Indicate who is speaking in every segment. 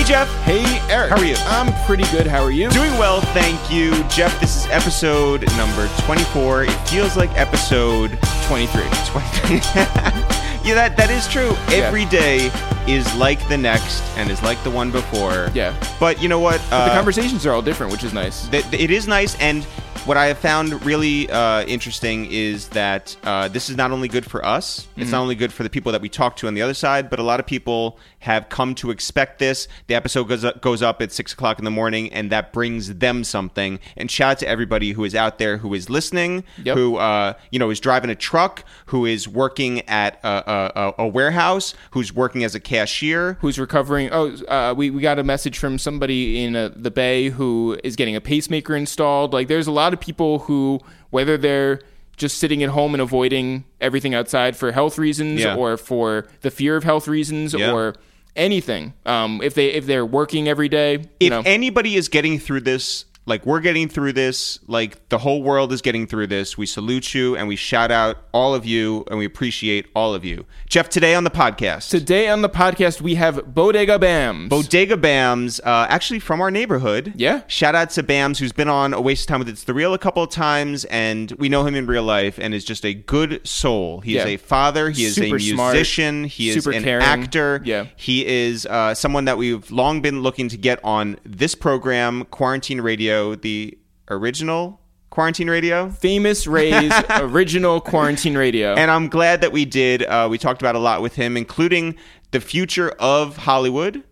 Speaker 1: Hey, Jeff.
Speaker 2: Hey, Eric.
Speaker 1: How are you?
Speaker 2: I'm pretty good. How are you?
Speaker 1: Doing well, thank you. Jeff, this is episode number 24. It feels like episode
Speaker 2: 23.
Speaker 1: 23. Yeah, that is true. Every day is like the next and is like the one before.
Speaker 2: Yeah.
Speaker 1: But you know what?
Speaker 2: The conversations are all different, which is nice.
Speaker 1: It is nice, and what I have found really interesting is that this is not only good for us, it's not only good for the people that we talk to on the other side, but a lot of people have come to expect this. The episode goes up at 6 o'clock in the morning, and that brings them something. And shout out to everybody who is out there who is listening, who is driving a truck, who is working at a warehouse, who's working as a cashier,
Speaker 2: who's recovering. We got a message from somebody in the Bay who is getting a pacemaker installed. Like, there's a lot of people who, whether they're just sitting at home and avoiding everything outside for health reasons or for the fear of health reasons or anything, if they're working every day,
Speaker 1: if anybody is getting through this, like we're getting through this, like the whole world is getting through this, we salute you and we shout out all of you and we appreciate all of you. Jeff, today on the podcast, we have Bodega Bams. Bodega Bams, actually from our neighborhood.
Speaker 2: Yeah.
Speaker 1: Shout out to Bams, who's been on A Waste of Time with It's the Real a couple of times, and we know him in real life and is just a good soul. He is a father. He is
Speaker 2: super
Speaker 1: a musician. He is an
Speaker 2: caring
Speaker 1: actor.
Speaker 2: Yeah.
Speaker 1: He is someone that we've long been looking to get on this program, Quarantine Radio. The original Quarantine Radio.
Speaker 2: Famous Ray's original Quarantine Radio.
Speaker 1: And I'm glad that we did. We talked about a lot with him, including the future of Hollywood,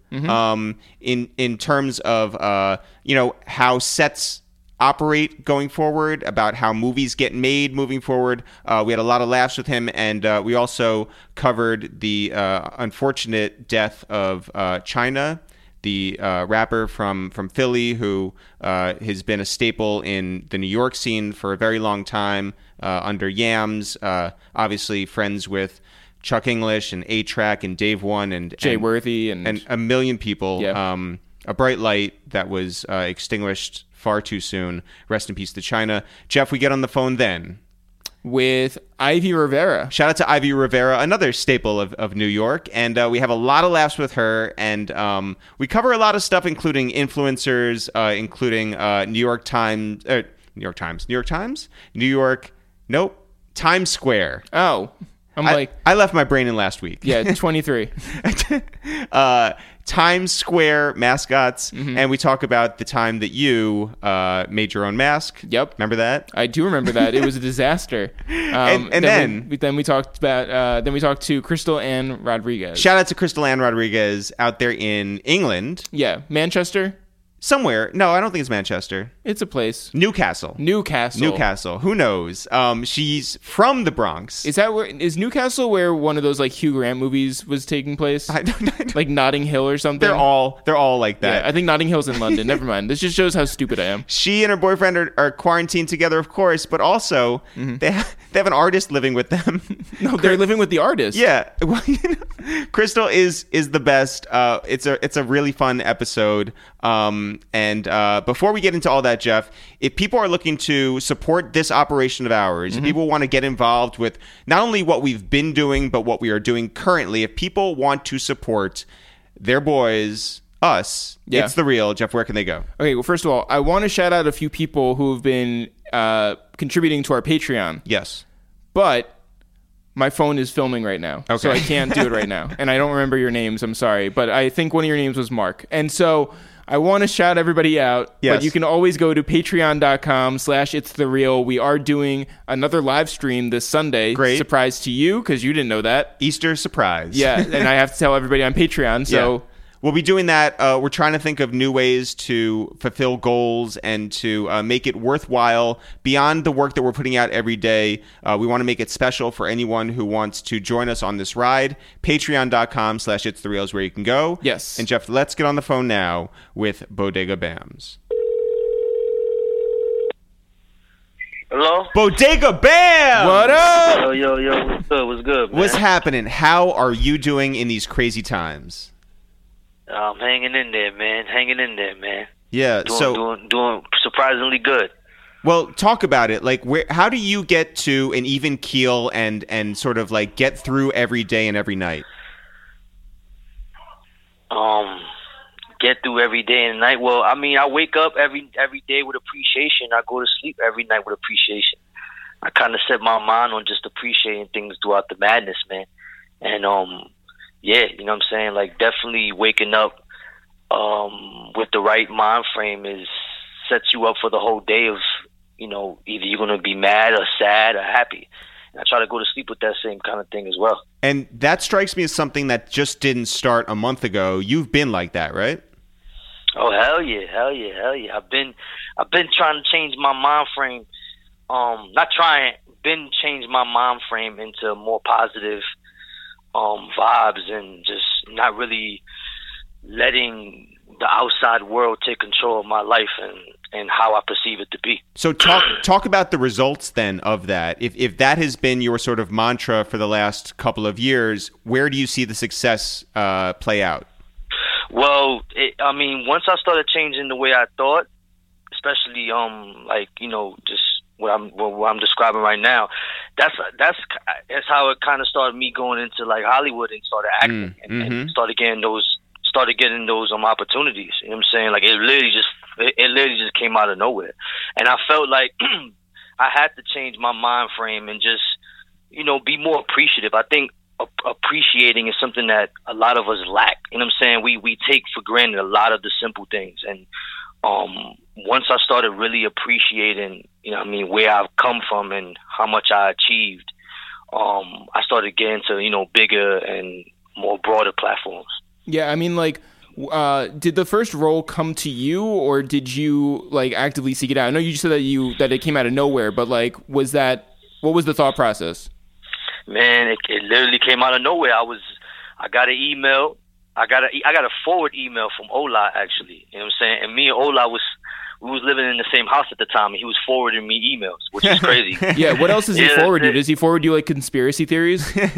Speaker 1: in terms of how sets operate going forward, about how movies get made moving forward. We had a lot of laughs with him, and we also covered the unfortunate death of China, the rapper from Philly, who has been a staple in the New York scene for a very long time, under Yams, obviously friends with Chuck English and A-Track and Dave One and
Speaker 2: Jay Worthy and
Speaker 1: a million people.
Speaker 2: Yeah.
Speaker 1: A bright light that was extinguished far too soon. Rest in peace to China. Jeff, we get on the phone then
Speaker 2: with Ivy Rivera.
Speaker 1: Shout out to Ivy Rivera, another staple of New York. And we have a lot of laughs with her. And we cover a lot of stuff, including influencers, including Times Square.
Speaker 2: Oh,
Speaker 1: I left my brain in last week.
Speaker 2: Yeah, 23.
Speaker 1: Times Square mascots, and we talk about the time that you made your own mask.
Speaker 2: Yep,
Speaker 1: remember that?
Speaker 2: I do remember that. It was a disaster. Then we talked about. Then we talked to Crystal Ann Rodriguez.
Speaker 1: Shout out to Crystal Ann Rodriguez out there in England.
Speaker 2: Yeah, Manchester.
Speaker 1: Somewhere. No, I don't think it's Manchester.
Speaker 2: It's a place.
Speaker 1: Newcastle. Who knows? She's from the Bronx.
Speaker 2: Is Newcastle where one of those like Hugh Grant movies was taking place? I don't. Like Notting Hill or something.
Speaker 1: They're all like that.
Speaker 2: Yeah, I think Notting Hill's in London. Never mind. This just shows how stupid I am.
Speaker 1: She and her boyfriend are quarantined together, of course, but also they have an artist living with them.
Speaker 2: No, they're living with the artist.
Speaker 1: Yeah. Well, Crystal is the best. It's a really fun episode. And before we get into all that, Jeff, if people are looking to support this operation of ours, if people want to get involved with not only what we've been doing, but what we are doing currently, if people want to support their boys, us, It's the Real, Jeff, where can they go?
Speaker 2: Okay, well, first of all, I want to shout out a few people who have been contributing to our Patreon.
Speaker 1: Yes.
Speaker 2: But my phone is filming right now, so I can't do it right now. And I don't remember your names, I'm sorry, but I think one of your names was Mark. And so I want to shout everybody out, but you can always go to patreon.com/itsthereal. We are doing another live stream this Sunday.
Speaker 1: Great.
Speaker 2: Surprise to you, because you didn't know that.
Speaker 1: Easter surprise.
Speaker 2: Yeah, and I have to tell everybody on Patreon, so...
Speaker 1: Yeah. We'll be doing that. We're trying to think of new ways to fulfill goals and to make it worthwhile beyond the work that we're putting out every day. We want to make it special for anyone who wants to join us on this ride. Patreon.com/itsthereal is where you can go.
Speaker 2: Yes.
Speaker 1: And Jeff, let's get on the phone now with Bodega Bams.
Speaker 3: Hello?
Speaker 1: Bodega Bams!
Speaker 2: What up?
Speaker 3: Yo, what's good, man?
Speaker 1: What's happening? How are you doing in these crazy times?
Speaker 3: I'm hanging in there, man.
Speaker 1: Yeah,
Speaker 3: doing surprisingly good.
Speaker 1: Well, talk about it. Like, how do you get to an even keel and sort of like get through every day and every night?
Speaker 3: get through every day and night. Well, I mean, I wake up every day with appreciation. I go to sleep every night with appreciation. I kind of set my mind on just appreciating things throughout the madness, man. And yeah, you know what I'm saying? Like, definitely waking up with the right mind frame sets you up for the whole day of, you know, either you're going to be mad or sad or happy. And I try to go to sleep with that same kind of thing as well.
Speaker 1: And that strikes me as something that just didn't start a month ago. You've been like that, right?
Speaker 3: Oh, hell yeah. I've been trying to change my mind frame. Change my mind frame into more positive vibes, and just not really letting the outside world take control of my life and how I perceive it to be.
Speaker 1: So talk about the results then of that. If that has been your sort of mantra for the last couple of years, where do you see the success play out?
Speaker 3: Well, once I started changing the way I thought, especially like, you know, just what I'm describing right now, that's how it kind of started me going into like Hollywood and started acting and started getting those opportunities. You know what I'm saying? Like, it literally just came out of nowhere. And I felt like I had to change my mind frame and just, you know, be more appreciative. I think appreciating is something that a lot of us lack. You know what I'm saying? We take for granted a lot of the simple things. And once I started really appreciating, you know what I mean, where I've come from and how much I achieved, I started getting to, you know, bigger and more broader platforms.
Speaker 2: Yeah, I mean, like, did the first role come to you, or did you like actively seek it out? I know you said that it came out of nowhere, but like, what was the thought process?
Speaker 3: Man, it literally came out of nowhere. I got an email. I got a forward email from Ola, actually. You know what I'm saying? And me and Ola we was living in the same house at the time, and he was forwarding me emails, which is crazy.
Speaker 2: Yeah, what else does he forward you? Does he forward you like conspiracy theories?
Speaker 3: Nah.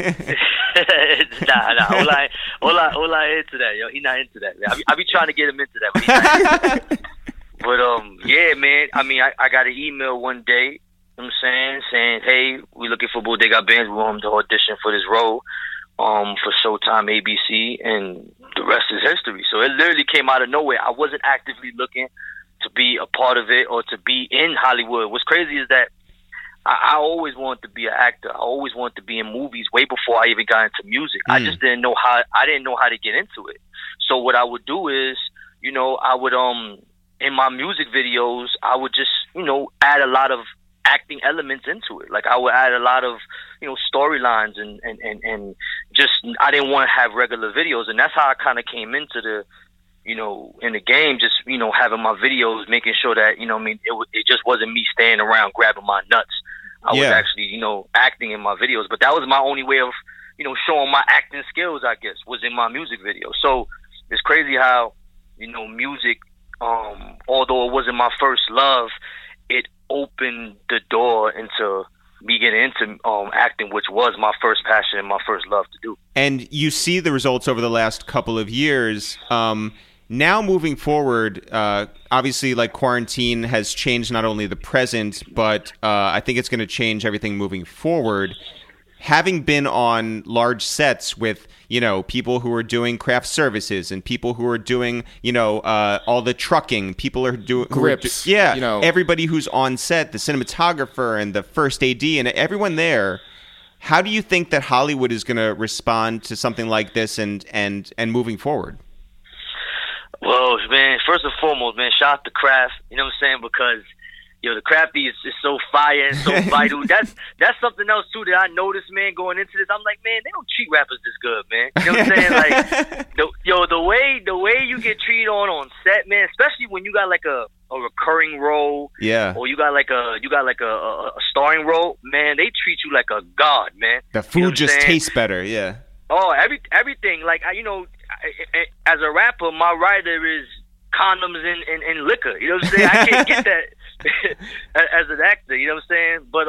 Speaker 3: Ola into that, yo. He not into that, man. I be trying to get him into that, but he's not into that. But yeah, man. I mean, I got an email one day. You know what I'm saying, hey, we looking for Bodega Bands. We want him to audition for this role for Showtime ABC, and the rest is history. So it literally came out of nowhere. I wasn't actively looking to be a part of it or to be in Hollywood. What's crazy is that I always wanted to be an actor. I always wanted to be in movies way before I even got into music. I just didn't know how. I didn't know how to get into it. So what I would do is, you know, I would in my music videos, I would just, you know, add a lot of acting elements into it. Like, I would add a lot of, you know, storylines and just, I didn't want to have regular videos, and that's how I kind of came into the, you know, in the game, just, you know, having my videos, making sure that, you know what I mean, it just wasn't me standing around grabbing my nuts. I was actually, you know, acting in my videos. But that was my only way of, you know, showing my acting skills, I guess, was in my music video. So it's crazy how, you know, music, although it wasn't my first love, it opened the door into me getting into acting, which was my first passion and my first love to do.
Speaker 1: And you see the results over the last couple of years. Now moving forward, obviously, like, quarantine has changed not only the present, but I think it's going to change everything moving forward. Having been on large sets with, you know, people who are doing craft services and people who are doing, you know, all the trucking, people are doing
Speaker 2: grips,
Speaker 1: you
Speaker 2: know,
Speaker 1: everybody who's on set, the cinematographer and the first AD and everyone there. How do you think that Hollywood is going to respond to something like this and moving forward?
Speaker 3: Well, man, first and foremost, man, shout out to Craft. You know what I'm saying? Because, yo, the Crafty is so fire and so vital. That's something else too that I noticed, man, going into this. I'm like, man, they don't treat rappers this good, man. You know what I'm saying? Like, the way you get treated on set, man, especially when you got like a recurring role, or you got like a starring role, man, they treat you like a god, man.
Speaker 1: The food just tastes better, yeah.
Speaker 3: Oh, everything. Like, you know, as a rapper, my writer is condoms and liquor. You know what I'm saying? I can't get that as an actor. You know what I'm saying? But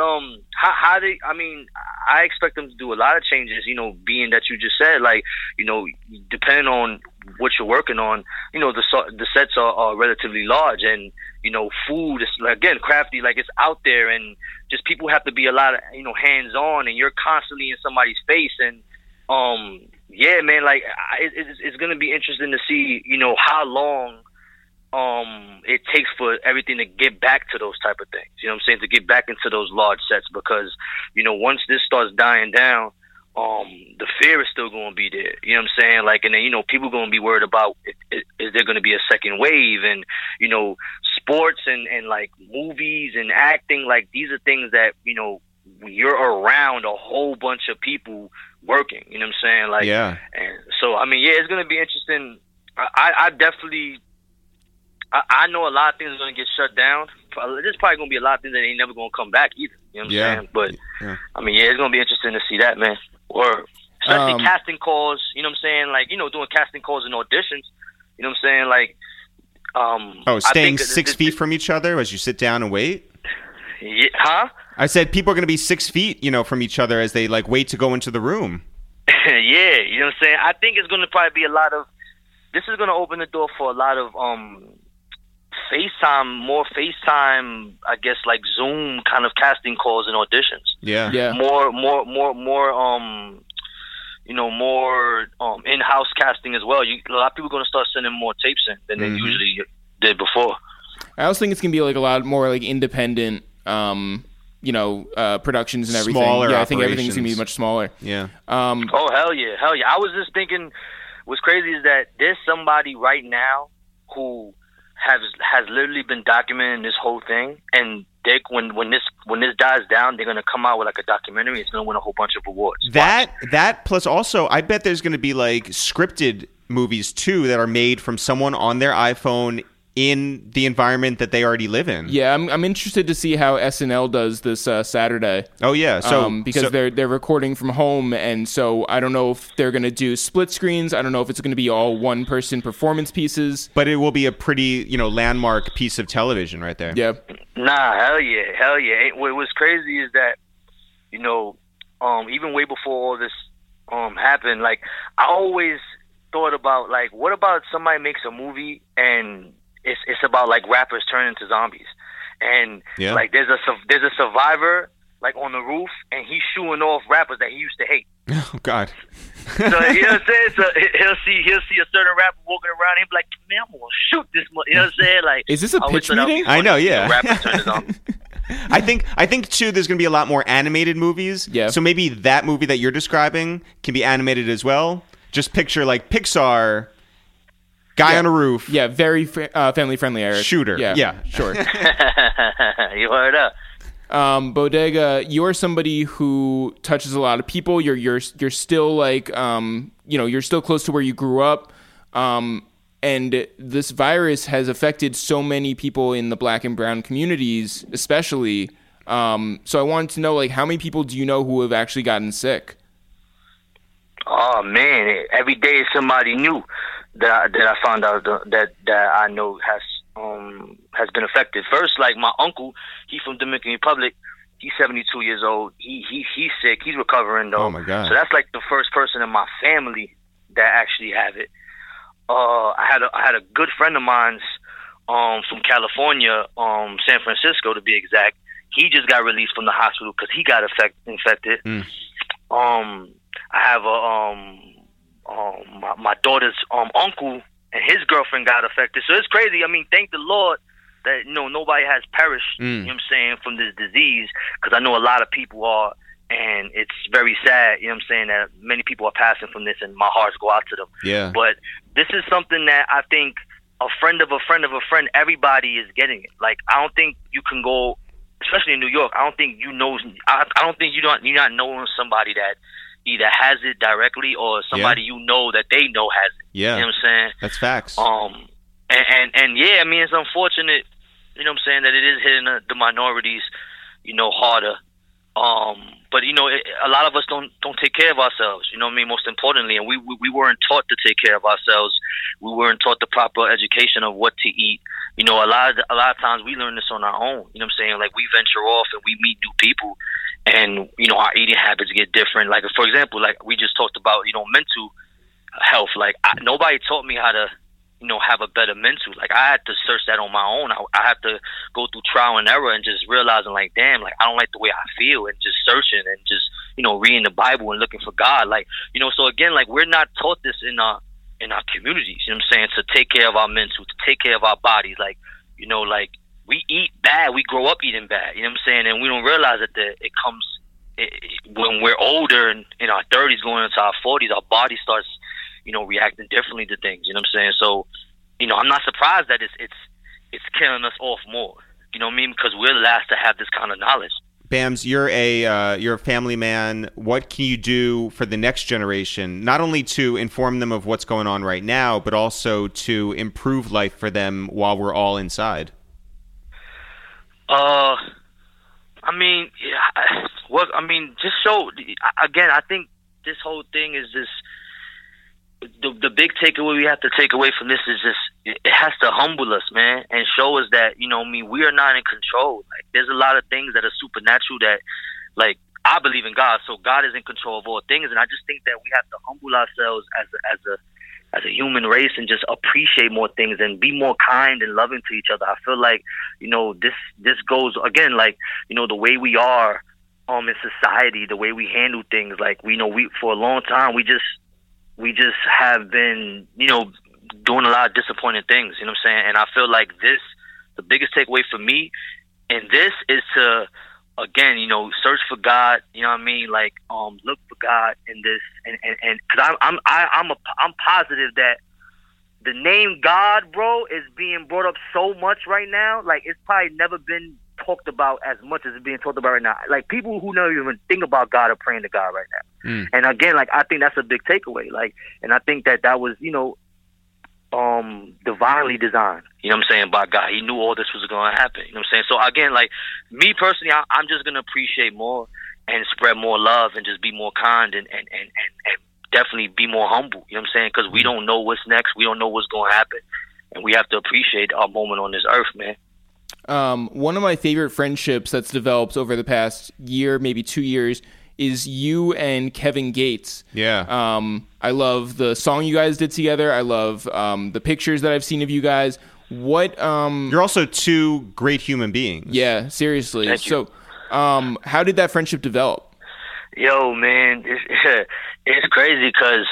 Speaker 3: I expect them to do a lot of changes. You know, being that you just said, like, you know, depending on what you're working on, you know, the sets are relatively large, and, you know, food is, again, Crafty, like, it's out there, and just people have to be a lot of, you know, hands on, and you're constantly in somebody's face, and yeah, man, like it's gonna be interesting to see, you know, how long it takes for everything to get back to those type of things. You know what I'm saying? To get back into those large sets, because, you know, once this starts dying down, the fear is still going to be there. You know what I'm saying? Like, and then, you know, people going to be worried about is there going to be a second wave, and, you know, sports and like movies and acting, like these are things that, you know, you're around a whole bunch of people working. You know what I'm saying? Like,
Speaker 1: yeah.
Speaker 3: And so, I mean, yeah, it's going to be interesting. I definitely. I know a lot of things are going to get shut down. There's probably going to be a lot of things that ain't never going to come back either. You know what I'm saying? But, I mean, yeah, it's going to be interesting to see that, man. Or especially casting calls, you know what I'm saying? Like, you know, doing casting calls and auditions. You know what I'm saying? Like,
Speaker 1: staying 6 feet from each other as you sit down and wait?
Speaker 3: Yeah, huh?
Speaker 1: I said people are going to be 6 feet, you know, from each other as they, like, wait to go into the room.
Speaker 3: Yeah, you know what I'm saying? I think it's going to probably be a lot of... This is going to open the door for a lot of... FaceTime, I guess, like Zoom kind of casting calls and auditions.
Speaker 1: Yeah.
Speaker 3: More, you know, more in-house casting as well. A lot of people are going to start sending more tapes in than they usually did before.
Speaker 2: I also think it's going to be like a lot more like independent, you know, productions and everything.
Speaker 1: Smaller
Speaker 2: I think everything's going to be much smaller.
Speaker 1: Yeah.
Speaker 3: Oh, hell yeah. I was just thinking, what's crazy is that there's somebody right now who has literally been documenting this whole thing, and when this dies down, they're gonna come out with like a documentary. It's gonna win a whole bunch of awards.
Speaker 1: That plus also, I bet there's gonna be like scripted movies too that are made from someone on their iPhone in the environment that they already live in.
Speaker 2: Yeah, I'm interested to see how SNL does this Saturday.
Speaker 1: Oh yeah,
Speaker 2: because they're recording from home, and so I don't know if they're going to do split screens. I don't know if it's going to be all one person performance pieces.
Speaker 1: But it will be a pretty, you know, landmark piece of television right there.
Speaker 2: Yeah.
Speaker 3: Nah, hell yeah. What's crazy is that, you know, even way before all this happened, like I always thought about like, what about somebody makes a movie and it's about like rappers turning into zombies, and like there's a survivor like on the roof, and he's shooing off rappers that he used to hate.
Speaker 1: Oh God!
Speaker 3: So you know what I'm saying? So he'll see a certain rapper walking around, and he'll be like, "Man, I'm gonna shoot this." You know what I'm saying? Like,
Speaker 2: is this a pitch meeting?
Speaker 1: I know, yeah.
Speaker 3: Rappers turn into zombies.
Speaker 1: I think too. There's going to be a lot more animated movies.
Speaker 2: Yeah.
Speaker 1: So maybe that movie that you're describing can be animated as well. Just picture like Pixar. Guy on a roof.
Speaker 2: Yeah, very family friendly, Eric.
Speaker 1: Shooter. Yeah.
Speaker 2: Sure.
Speaker 3: You heard up.
Speaker 2: Bodega, you're somebody who touches a lot of people. You're still like you know, you're still close to where you grew up. And this virus has affected so many people in the Black and brown communities, especially. So I wanted to know, like, how many people do you know who have actually gotten sick?
Speaker 3: Oh man, every day is somebody new that I found out that I know has been affected. First, like my uncle, he's from Dominican Republic. He's 72 years old. He's sick. He's recovering though.
Speaker 1: Oh my God!
Speaker 3: So that's like the first person in my family that actually have it. I had a good friend of mine's from California, San Francisco to be exact. He just got released from the hospital because he got infected. I have my daughter's uncle and his girlfriend got affected. So it's crazy. I mean, thank the Lord that, you know, nobody has perished, you know what I'm saying, from this disease, because I know a lot of people are, and it's very sad, you know what I'm saying, that many people are passing from this, and my hearts go out to them.
Speaker 1: Yeah.
Speaker 3: But this is something that I think a friend of a friend of a friend, everybody is getting it. Like, I don't think you can go, especially in New York, I don't think you know, I don't think you're not knowing somebody that either has it directly or somebody you know that they know has it.
Speaker 1: Yeah.
Speaker 3: You know what I'm saying?
Speaker 1: That's facts.
Speaker 3: And yeah, I mean, it's unfortunate, you know what I'm saying, that it is hitting the minorities, you know, harder. But, you know, a lot of us don't take care of ourselves, you know what I mean, most importantly. And we weren't taught to take care of ourselves. We weren't taught the proper education of what to eat. You know, a lot of times we learn this on our own, you know what I'm saying? Like, we venture off and we meet new people, and, you know, our eating habits get different. Like, for example, like we just talked about, you know, mental health. Like, nobody taught me how to, you know, have a better mental. Like, I had to search that on my own. I had to go through trial and error and just realizing, like, damn, like, I don't like the way I feel, and just searching and just, reading the Bible and looking for God. Like, so again, like, we're not taught this in our communities, you know what I'm saying, to take care of our mental, to take care of our bodies. Like, like, we eat bad, we grow up eating bad, you know what I'm saying, and we don't realize that it comes when we're older and in our 30s going into our 40s, our body starts, reacting differently to things, you know what I'm saying? So, I'm not surprised that it's killing us off more, you know what I mean, because we're the last to have this kind of knowledge.
Speaker 1: Bams, you're a family man. What can you do for the next generation, not only to inform them of what's going on right now, but also to improve life for them while we're all inside?
Speaker 3: Just show, again, I think this whole thing is just, the big takeaway we have to take away from this is just, it has to humble us, man, and show us that, we are not in control. Like, there's a lot of things that are supernatural that, like, I believe in God, so God is in control of all things, and I just think that we have to humble ourselves as a human race and just appreciate more things and be more kind and loving to each other. I feel like, this goes, again, like, the way we are in society, the way we handle things, like, we for a long time, we just have been, doing a lot of disappointing things, you know what I'm saying? And I feel like the biggest takeaway for me in this is to, again, search for God, you know what I mean? Like, look for God in this, and cause I'm positive that the name God, bro, is being brought up so much right now. Like, it's probably never been talked about as much as it's being talked about right now. Like, people who don't even think about God are praying to God right now. And again, like, I think that's a big takeaway. Like, and I think that was, divinely designed, you know what I'm saying, by God. He knew all this was going to happen, you know what I'm saying? So again, like, me personally, I'm just going to appreciate more and spread more love and just be more kind and definitely be more humble, you know what I'm saying? Because we don't know what's next. We don't know what's going to happen. And we have to appreciate our moment on this earth, man.
Speaker 2: One of my favorite friendships that's developed over the past year, maybe 2 years, is you and Kevin Gates.
Speaker 1: Yeah.
Speaker 2: I love the song you guys did together. I love the pictures that I've seen of you guys. You're also two great human beings. Yeah, seriously.
Speaker 3: Thank you.
Speaker 2: So, how did that friendship develop?
Speaker 3: Yo, man, it's crazy because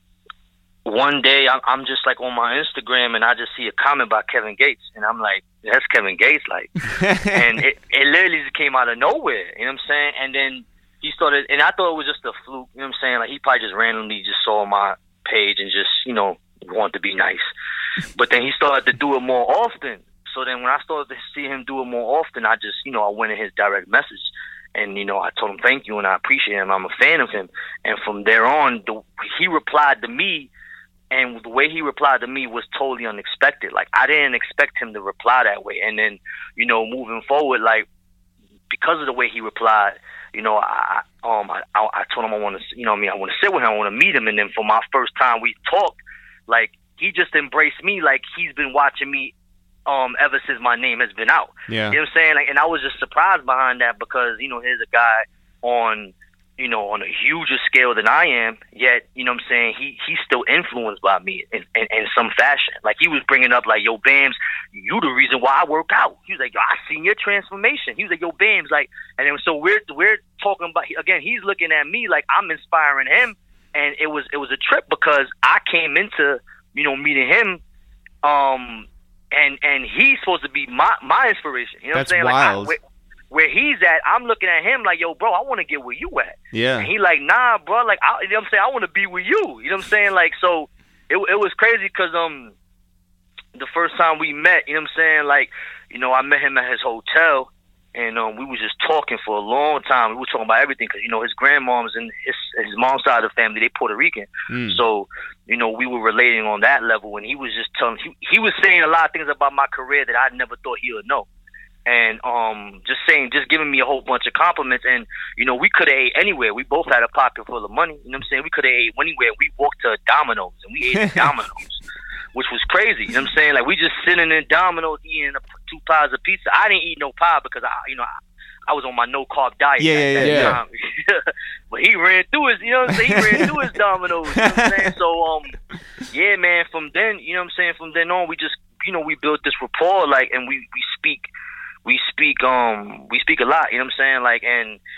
Speaker 3: one day I'm just like on my Instagram and I just see a comment by Kevin Gates and I'm like, that's Kevin Gates, like, and it literally just came out of nowhere, you know what I'm saying? And then he started, and I thought it was just a fluke, you know what I'm saying? Like, he probably just randomly just saw my page and just, wanted to be nice. But then he started to do it more often. So then when I started to see him do it more often, I just, I went in his direct message and, I told him thank you and I appreciate him. I'm a fan of him. And from there on, he replied to me, and the way he replied to me was totally unexpected. Like, I didn't expect him to reply that way. And then, moving forward, like, because of the way he replied, I told him I want to, I want to sit with him, I want to meet him. And then for my first time we talked, like, he just embraced me like he's been watching me ever since my name has been out.
Speaker 1: Yeah.
Speaker 3: You know what I'm saying? Like, and I was just surprised behind that because, here's a guy on a huger scale than I am, yet, you know what I'm saying, he's still influenced by me in some fashion. Like, he was bringing up, like, yo, Bams, you the reason why I work out. He was like, yo, I seen your transformation. He was like, yo, Bams, like, and then so we're talking about, again, he's looking at me like I'm inspiring him, and it was a trip because I came into, meeting him, and he's supposed to be my inspiration. You know
Speaker 1: That's
Speaker 3: what I'm saying?
Speaker 1: wild.
Speaker 3: Like, where he's at, I'm looking at him like, yo, bro, I want to get where you at.
Speaker 1: Yeah.
Speaker 3: And he like, nah, bro, like, you know what I'm saying? I want to be with you. You know what I'm saying? Like, so it was crazy because the first time we met, you know what I'm saying? Like, I met him at his hotel, and we was just talking for a long time. We were talking about everything because, his grandmom's and his mom's side of the family, they Puerto Rican. So, we were relating on that level, and he was just telling, he was saying a lot of things about my career that I never thought he would know. And just giving me a whole bunch of compliments. And, we could have ate anywhere. We both had a pocket full of money. You know what I'm saying? We could have ate anywhere. We walked to Domino's, and we ate at Domino's, which was crazy. You know what I'm saying? Like, we just sitting in Domino's eating 2 pies of pizza. I didn't eat no pie because, I was on my no-carb diet at that time. But he ran through his, you know what I'm saying? He ran through his Domino's, you know what I'm saying? So, yeah, man, from then, you know what I'm saying? From then on, we just, we built this rapport, like, and we speak a lot, you know what I'm saying? Like, and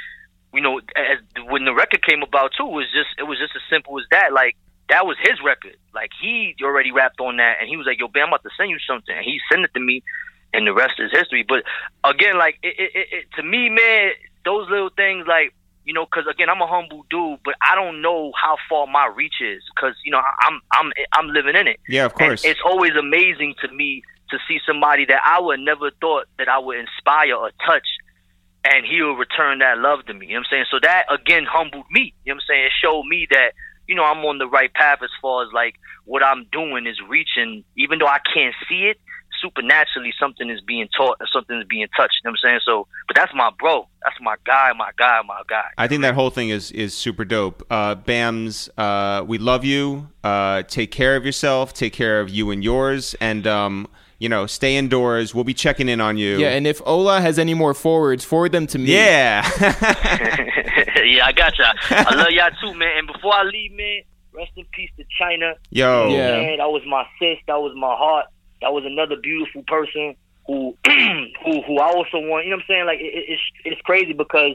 Speaker 3: when the record came about too, it was just as simple as that. Like, that was his record. Like, he already rapped on that, and he was like, "Yo, Bam, I'm about to send you something." And he sent it to me, and the rest is history. But again, like, it to me, man, those little things, like, because again, I'm a humble dude, but I don't know how far my reach is, because I'm living in it.
Speaker 1: Yeah, of course.
Speaker 3: And it's always amazing to me to see somebody that I would never thought that I would inspire or touch, and he will return that love to me. You know what I'm saying? So that, again, humbled me. You know what I'm saying? It showed me that, I'm on the right path as far as, like, what I'm doing is reaching, even though I can't see it, supernaturally something is being taught and something is being touched. You know what I'm saying? So, but that's my bro. That's my guy.
Speaker 1: I think that whole thing is super dope. Bams, we love you. Take care of yourself. Take care of you and yours. And, stay indoors. We'll be checking in on you.
Speaker 2: Yeah, and if Ola has any more forwards, forward them to me.
Speaker 1: Yeah.
Speaker 3: Yeah, I got y'all. I love y'all too, man. And before I leave, man, rest in peace to China.
Speaker 1: Yo.
Speaker 2: Yeah.
Speaker 3: Man, that was my sis. That was my heart. That was another beautiful person who I also want. You know what I'm saying? Like, it's crazy because,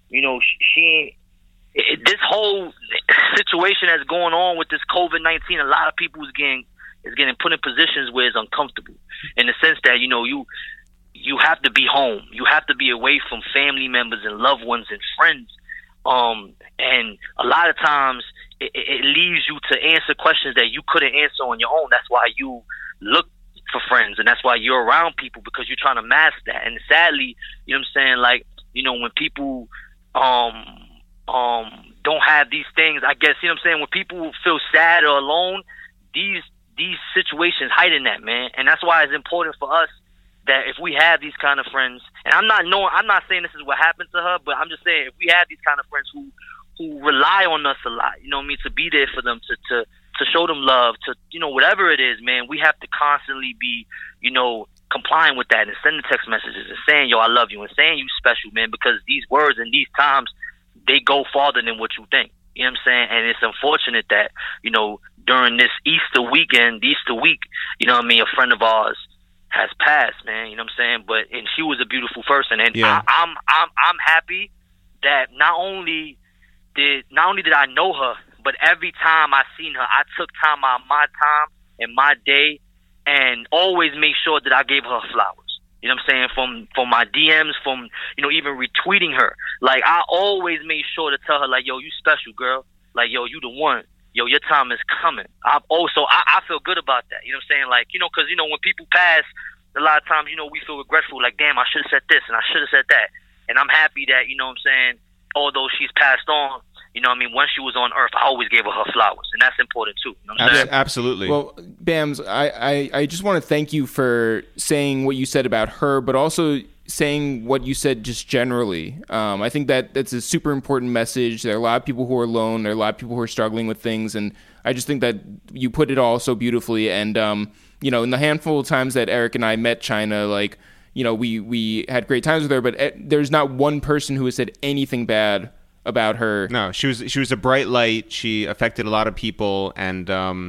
Speaker 3: this whole situation that's going on with this COVID-19, a lot of people is getting put in positions where it's uncomfortable, in the sense that, you have to be home. You have to be away from family members and loved ones and friends. And a lot of times it leaves you to answer questions that you couldn't answer on your own. That's why you look for friends, and that's why you're around people, because you're trying to mask that. And sadly, you know what I'm saying, like, when people don't have these things, I guess, you know what I'm saying, when people feel sad or alone, these situations heighten that, man. And that's why it's important for us that if we have these kind of friends, and I'm not saying this is what happened to her, but I'm just saying, if we have these kind of friends who rely on us a lot, to be there for them, to show them love, to, whatever it is, man, we have to constantly be, complying with that and sending text messages and saying, "Yo, I love you," and saying you special, man, because these words and these times, they go farther than what you think. You know what I'm saying? And it's unfortunate that, during this Easter week, a friend of ours has passed, man. You know what I'm saying? And she was a beautiful person, and
Speaker 1: yeah.
Speaker 3: I'm happy that not only did I know her, but every time I seen her, I took time out of my time and my day, and always make sure that I gave her flowers. You know what I'm saying? From my DMs, from, even retweeting her. Like, I always made sure to tell her, like, "Yo, you special, girl. Like, yo, you the one. Yo, your time is coming." I feel good about that. You know what I'm saying? Like, because, when people pass, a lot of times, we feel regretful. Like, damn, I should have said this and I should have said that. And I'm happy that, you know what I'm saying, although she's passed on, when she was on Earth, I always gave her flowers. And that's important, too. You know what I'm saying?
Speaker 1: Absolutely.
Speaker 2: Well, Bams, I just want to thank you for saying what you said about her, but also saying what you said just generally. I think that's a super important message. There are a lot of people who are alone. There are a lot of people who are struggling with things. And I just think that you put it all so beautifully. And, in the handful of times that Eric and I met China, like, we had great times with her, but there's not one person who has said anything bad about her.
Speaker 1: No, she was a bright light. She affected a lot of people, and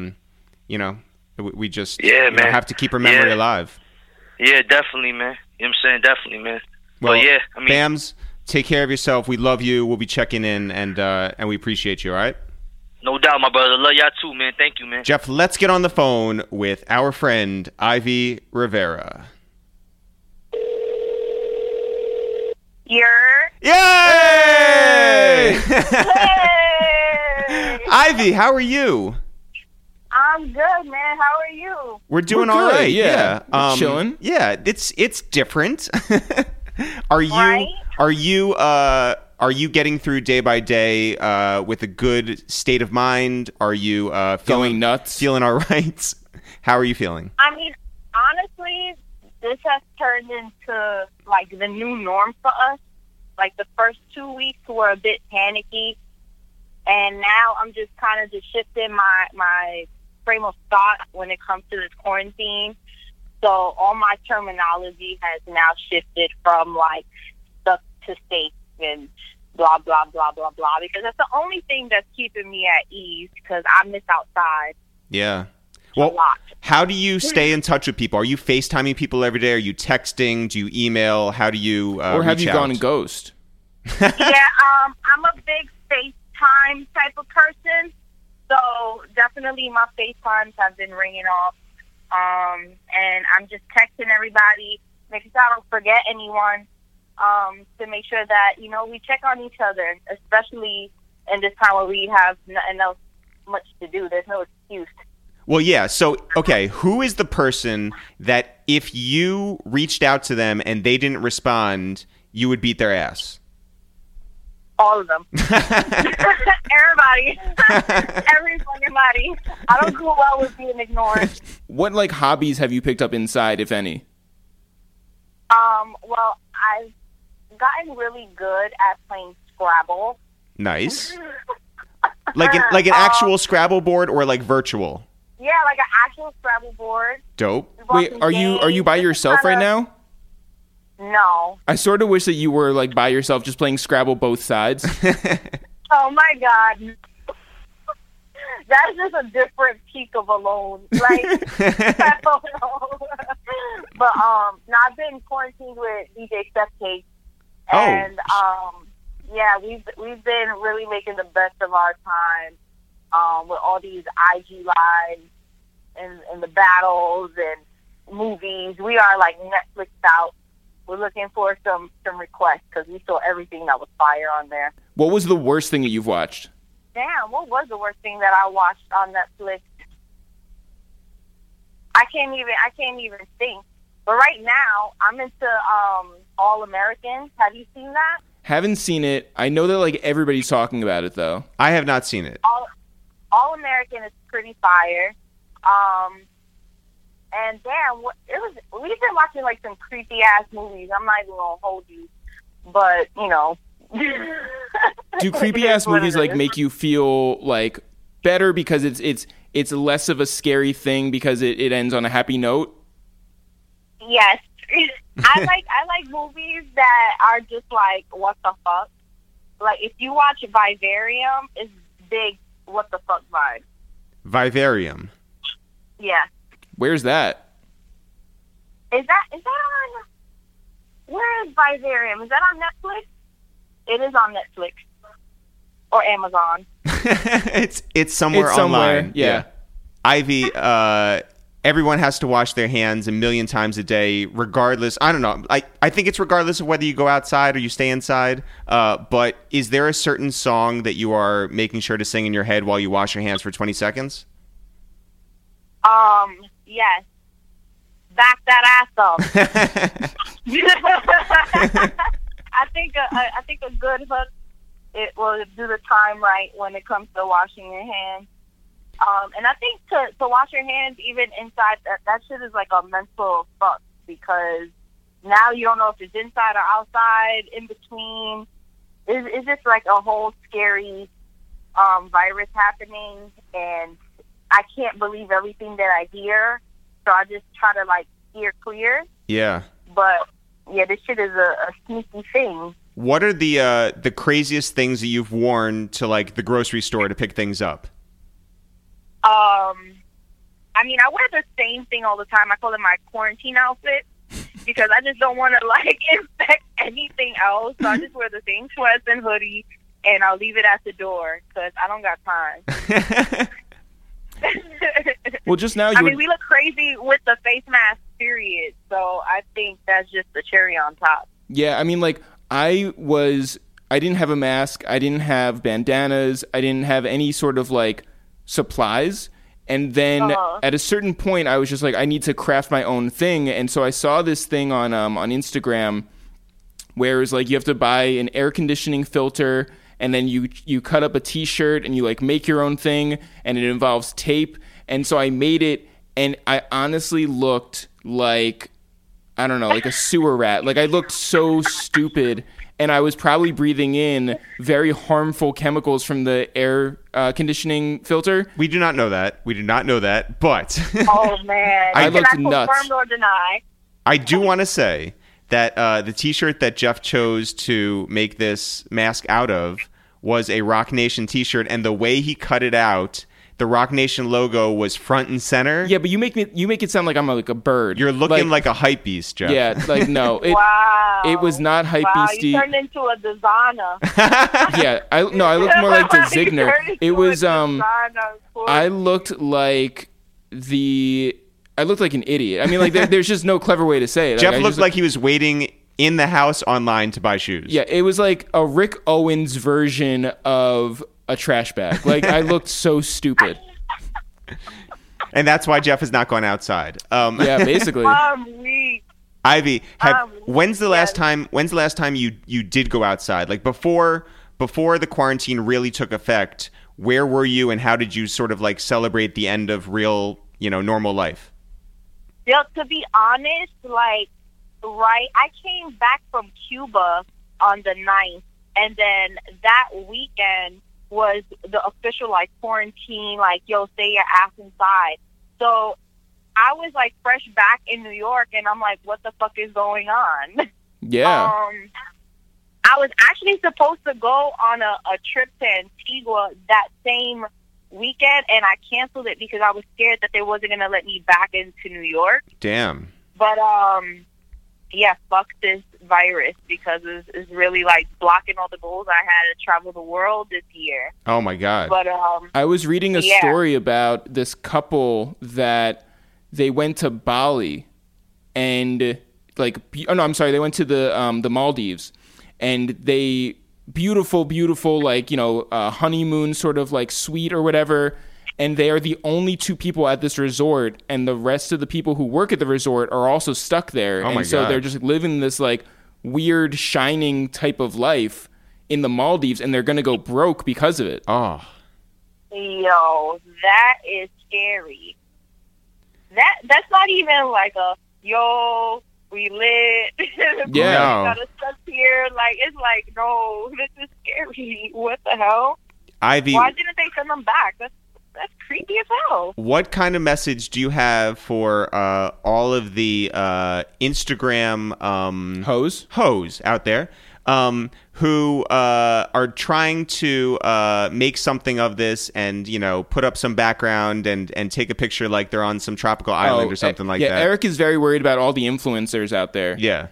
Speaker 1: we just have to keep her memory alive.
Speaker 3: Yeah, definitely, man. You know what I'm saying? Definitely, man.
Speaker 1: Well,
Speaker 3: yeah,
Speaker 1: Bams, take care of yourself. We love you. We'll be checking in, and we appreciate you. All right.
Speaker 3: No doubt, my brother. Love y'all too, man. Thank you, man.
Speaker 1: Jeff, let's get on the phone with our friend Ivy Rivera. Yay! Ivy, how are you?
Speaker 4: I'm good, man. How are you?
Speaker 1: We're doing
Speaker 2: We're
Speaker 1: all
Speaker 2: good,
Speaker 1: right.
Speaker 2: yeah. Chilling.
Speaker 1: Yeah, it's different. Are you
Speaker 4: Right?
Speaker 1: are you getting through day by day with a good state of mind? Are you
Speaker 2: Going nuts?
Speaker 1: Feeling all right? How are you feeling?
Speaker 4: I mean, honestly, this has turned into like the new norm for us. Like the first 2 weeks were a bit panicky, and now I'm just kind of just shifting my frame of thought when it comes to this quarantine. So all my terminology has now shifted from like stuck to safe and blah, blah, blah, blah, blah, because that's the only thing that's keeping me at ease, because I miss outside.
Speaker 1: Yeah.
Speaker 4: A
Speaker 1: Well,
Speaker 4: lot.
Speaker 1: how do you stay in touch with people? Are you FaceTiming people every day? Are you texting? Do you email? How do you
Speaker 2: or have
Speaker 1: reach
Speaker 2: you
Speaker 1: out?
Speaker 2: gone ghost?
Speaker 4: Yeah, I'm a big FaceTime type of person, so definitely my FaceTimes have been ringing off. And I'm just texting everybody, making sure I don't forget anyone, to make sure that, we check on each other, especially in this time where we have nothing else much to do. There's no excuse.
Speaker 1: Well, yeah. So, okay, who is the person that if you reached out to them and they didn't respond, you would beat their ass?
Speaker 4: All of them. Everybody. Everybody. I don't do well with being ignored.
Speaker 2: What, like, hobbies have you picked up inside, if any?
Speaker 4: Well, I've gotten really good at playing Scrabble.
Speaker 1: Nice. Like an actual Scrabble board or like virtual?
Speaker 4: Yeah, like an actual Scrabble board.
Speaker 1: Dope.
Speaker 2: Wait, are you by yourself right now?
Speaker 4: No.
Speaker 2: I sort of wish that you were like by yourself, just playing Scrabble both sides.
Speaker 4: Oh my God. That's just a different peak of alone. Like, I don't know. But no, I've been quarantined with DJ Stepcake, and yeah, we've been really making the best of our time with all these IG lives and the battles and movies. We are like Netflixed out. We're looking for some requests because we saw everything that was fire on there.
Speaker 2: What was the worst thing that you've watched?
Speaker 4: Damn, what was the worst thing that I watched on Netflix? I can't even think. But right now, I'm into All American. Have you seen that?
Speaker 2: Haven't seen it. I know that like everybody's talking about it though.
Speaker 1: I have not seen it.
Speaker 4: All American is pretty fire. And damn, we've been watching like some creepy ass movies. I'm not even gonna hold you, but
Speaker 2: Do creepy ass movies like make you feel like better because it's less of a scary thing because it ends on a happy note?
Speaker 4: Yes. I like movies that are just like what the fuck. Like if you watch Vivarium, it's big what the fuck vibe.
Speaker 1: Vivarium.
Speaker 4: Yeah.
Speaker 2: Where's that?
Speaker 4: Is that on? Where is Vivarium? Is that on Netflix? It is on Netflix or Amazon.
Speaker 1: it's somewhere online.
Speaker 2: Yeah.
Speaker 1: Ivy, everyone has to wash their hands a million times a day, regardless. I don't know. I think it's regardless of whether you go outside or you stay inside. But is there a certain song that you are making sure to sing in your head while you wash your hands for 20 seconds?
Speaker 4: Yes. Back that ass up. I think a good hook, it will do the time right when it comes to washing your hands. And I think to wash your hands even inside, that shit is like a mental fuck because now you don't know if it's inside or outside, in between. It's just like a whole scary virus happening, and I can't believe everything that I hear, so I just try to like steer clear.
Speaker 1: Yeah.
Speaker 4: But yeah, this shit is a sneaky thing.
Speaker 1: What are the craziest things that you've worn to like the grocery store to pick things up?
Speaker 4: I mean, I wear the same thing all the time. I call it my quarantine outfit because I just don't want to like infect anything else. So I just wear the same sweats and hoodie, and I'll leave it at the door because I don't got time.
Speaker 2: Well, just now
Speaker 4: we look crazy with the face mask, period. So I think that's just the cherry on top.
Speaker 2: Yeah, I mean, like, I didn't have a mask. I didn't have bandanas. I didn't have any sort of, like, supplies. And then at a certain point, I was just like, I need to craft my own thing. And so I saw this thing on Instagram where it's like you have to buy an air conditioning filter, and then you cut up a T-shirt and you like make your own thing, and it involves tape. And so I made it, and I honestly looked like, I don't know, like a sewer rat. Like I looked so stupid, and I was probably breathing in very harmful chemicals from the air conditioning filter.
Speaker 1: We do not know that. But
Speaker 4: oh man,
Speaker 2: I looked nuts.
Speaker 4: Confirm or deny.
Speaker 1: I do want to say that the T-shirt that Jeff chose to make this mask out of was a Rock Nation T-shirt, and the way he cut it out, the Rock Nation logo was front and center.
Speaker 2: Yeah, but you make it sound like I'm like a bird.
Speaker 1: You're looking like a hype beast, Jeff.
Speaker 2: Yeah, like no,
Speaker 4: Wow.
Speaker 2: it was not hype
Speaker 4: Wow,
Speaker 2: beasty.
Speaker 4: you turned into a designer.
Speaker 2: Yeah, I looked more like the
Speaker 4: You
Speaker 2: Zigner.
Speaker 4: turned into
Speaker 2: It was
Speaker 4: a designer,
Speaker 2: I looked like an idiot. I mean, like there's just no clever way to say it.
Speaker 1: Jeff
Speaker 2: I
Speaker 1: looked
Speaker 2: just,
Speaker 1: like he was waiting in the house online to buy shoes.
Speaker 2: Yeah, it was like a Rick Owens version of a trash bag. Like I looked so stupid.
Speaker 1: And that's why Jeff has not gone outside.
Speaker 2: Yeah, basically.
Speaker 4: I'm weak.
Speaker 1: Ivy, when's the last time you did go outside? Like before the quarantine really took effect, where were you and how did you sort of like celebrate the end of real, normal life?
Speaker 4: Yeah, to be honest, I came back from Cuba on the 9th, and then that weekend was the official quarantine, stay your ass inside. So I was fresh back in New York, and I'm like, what the fuck is going on?
Speaker 2: Yeah.
Speaker 4: I was actually supposed to go on a trip to Antigua that same weekend, and I canceled it because I was scared that they wasn't going to let me back into New York.
Speaker 1: Damn.
Speaker 4: But, yeah, fuck this virus because it's really, blocking all the goals I had to travel the world this year.
Speaker 1: Oh, my God.
Speaker 4: But,
Speaker 2: I was reading a story about this couple that they went to Bali and, they went to the Maldives. And they beautiful, honeymoon sort of suite or whatever. And they are the only two people at this resort, and the rest of the people who work at the resort are also stuck there.
Speaker 1: Oh my
Speaker 2: so
Speaker 1: God.
Speaker 2: they're just living this weird shining type of life in the Maldives, and they're gonna go broke because of it.
Speaker 1: Oh.
Speaker 4: Yo, that is scary. That's not even we lit.
Speaker 2: Yeah.
Speaker 4: We gotta stuck here. It's no, this is scary. What the hell?
Speaker 1: Ivy,
Speaker 4: Why didn't they send them back? That's creepy as hell.
Speaker 1: what kind of message do you have for all of the Instagram hoes out there who are trying to make something of this and, put up some background and take a picture like they're on some tropical island or something like that?
Speaker 2: Yeah, Eric is very worried about all the influencers out there.
Speaker 1: Yeah.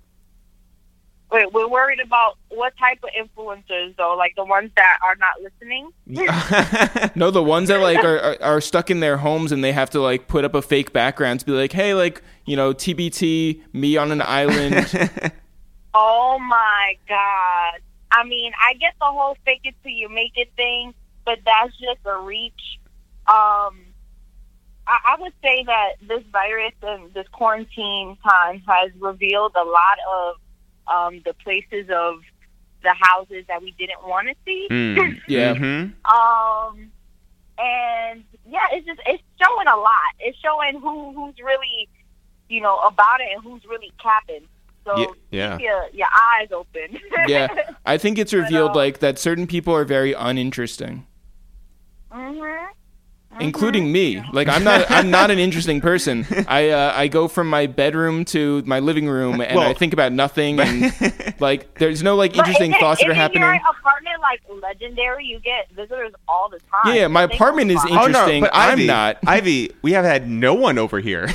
Speaker 4: Wait, we're worried about what type of influencers, though? The ones that are not listening?
Speaker 2: No, the ones that are stuck in their homes and they have to put up a fake background to be like, hey, TBT, me on an island.
Speaker 4: Oh my God. I mean, I get the whole fake it till you make it thing, but that's just a reach. I would say that this virus and this quarantine time has revealed a lot of the places of the houses that we didn't want to see.
Speaker 2: Yeah.
Speaker 1: Mm-hmm.
Speaker 4: And yeah, it's showing a lot. It's showing who's really, about it and who's really capping. So
Speaker 1: yeah.
Speaker 4: keep your eyes open.
Speaker 2: Yeah. I think it's revealed that certain people are very uninteresting.
Speaker 4: Mm-hmm.
Speaker 2: Including me. I'm not an interesting person. I go from my bedroom to my living room and I think about nothing and there's no interesting thoughts that are happening.
Speaker 4: Your apartment legendary? You get visitors all the time.
Speaker 2: Yeah, my apartment is interesting.
Speaker 1: But
Speaker 2: I'm
Speaker 1: Ivy,
Speaker 2: not.
Speaker 1: Ivy, we have had no one over here.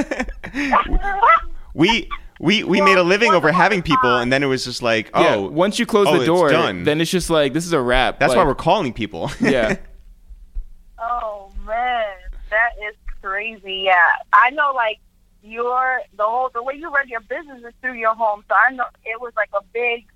Speaker 1: We made a living over having people, and then it was just
Speaker 2: once you close the door,
Speaker 1: it's done.
Speaker 2: then it's just this is a wrap.
Speaker 1: That's why we're calling people.
Speaker 2: Yeah.
Speaker 4: Oh man, that is crazy. Yeah, I know. The way you run your business is through your home, so I know it was a big,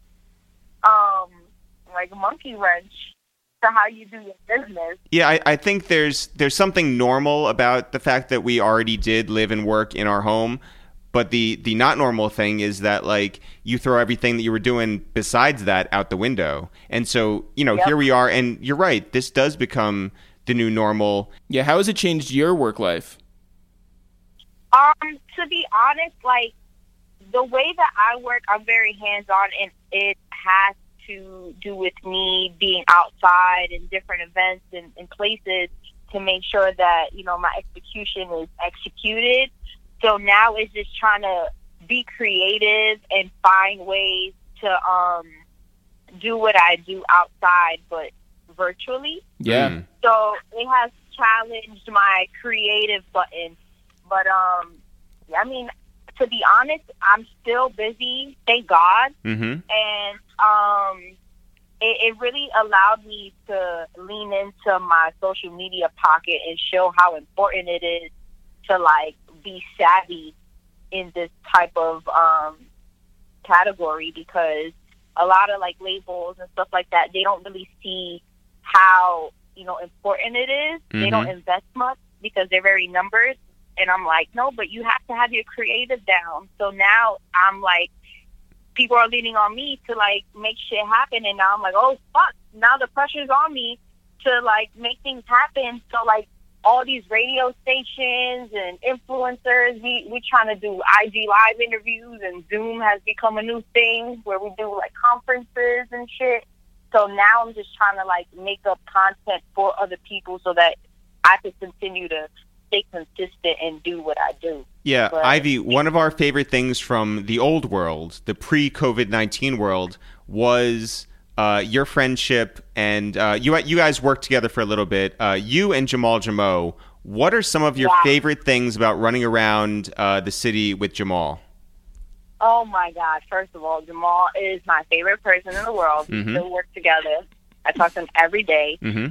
Speaker 4: monkey wrench to how you do your business.
Speaker 1: Yeah, I think there's something normal about the fact that we already did live and work in our home. But the not normal thing is that you throw everything that you were doing besides that out the window. And so, Here we are. And you're right. This does become the new normal.
Speaker 2: Yeah. How has it changed your work life?
Speaker 4: To be honest, the way that I work, I'm very hands-on, and it has to do with me being outside in different events and places to make sure that, my execution is executed. So now it's just trying to be creative and find ways to do what I do outside, but virtually.
Speaker 2: Yeah.
Speaker 4: So it has challenged my creative button. But I mean, to be honest, I'm still busy, thank God.
Speaker 1: Mm-hmm.
Speaker 4: And it really allowed me to lean into my social media pocket and show how important it is to like be savvy in this type of category, because a lot of like labels and stuff like that, they don't really see how, you know, important it is.
Speaker 1: Mm-hmm.
Speaker 4: They don't invest much because they're very numbers. And I'm like, no, but you have to have your creative down. So now I'm like, people are leaning on me to like make shit happen. And now I'm like, oh fuck, now the pressure's on me to like make things happen. So like all these radio stations and influencers, we trying to do IG live interviews, and Zoom has become a new thing where we do like conferences and shit. So now I'm just trying to like make up content for other people so that I can continue to stay consistent and do what I do.
Speaker 1: Yeah,
Speaker 4: But
Speaker 1: Ivy, one of our favorite things from the old world, the pre-COVID-19 world, was your friendship, and you guys worked together for a little bit. You and Jamal Jamo, what are some of your favorite things about running around the city with Jamal?
Speaker 4: Oh my God! First of all, Jamal is my favorite person in the world. We still work together. I talk to him every day.
Speaker 1: Mm-hmm.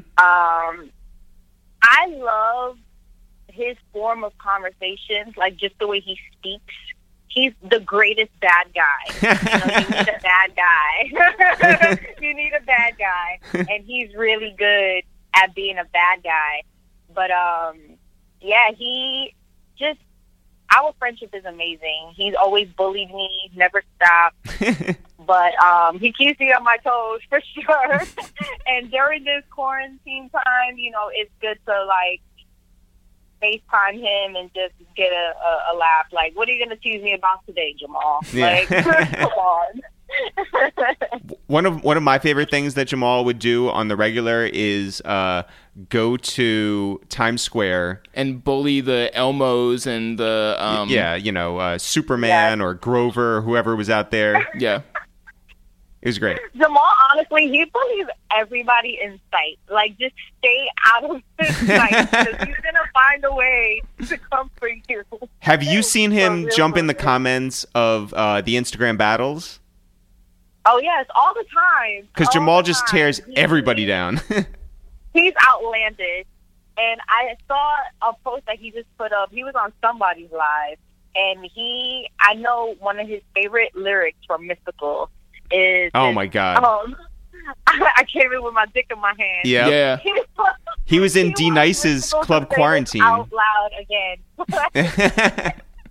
Speaker 4: I love his form of conversations, like just the way he speaks. He's the greatest bad guy. You need a bad guy. You need a bad guy, and he's really good at being a bad guy. But yeah, he just. Our friendship is amazing. He's always bullied me, never stopped. But he keeps me on my toes for sure. And during this quarantine time, you know, it's good to like FaceTime him and just get a laugh. Like, what are you going to tease me about today, Jamal?
Speaker 1: Yeah.
Speaker 4: Like, come on.
Speaker 1: One of my favorite things that Jamal would do on the regular is go to Times Square
Speaker 2: and bully the Elmos and the
Speaker 1: Superman or Grover or whoever was out there.
Speaker 2: Yeah.
Speaker 1: It was great.
Speaker 4: Jamal, honestly, he bullies everybody in sight. Like, just stay out of his sight, because he's going to find a way to come for you.
Speaker 1: Have you seen him
Speaker 4: For real,
Speaker 1: jump in
Speaker 4: for
Speaker 1: the
Speaker 4: real.
Speaker 1: comments of the Instagram battles?
Speaker 4: Oh, yes, all the time.
Speaker 1: Because
Speaker 4: All
Speaker 1: Jamal
Speaker 4: the
Speaker 1: just
Speaker 4: time.
Speaker 1: tears everybody down.
Speaker 4: He's outlandish. And I saw a post that he just put up. He was on somebody's live. And I know one of his favorite lyrics from Mystical is...
Speaker 1: Oh, my God.
Speaker 4: I came in with my dick in my hand.
Speaker 1: Yeah.
Speaker 2: Yeah.
Speaker 1: He was in
Speaker 4: He
Speaker 1: D.
Speaker 4: wants
Speaker 1: Nice's
Speaker 4: Mystical to
Speaker 1: Club
Speaker 4: say it
Speaker 1: Quarantine.
Speaker 4: out loud again.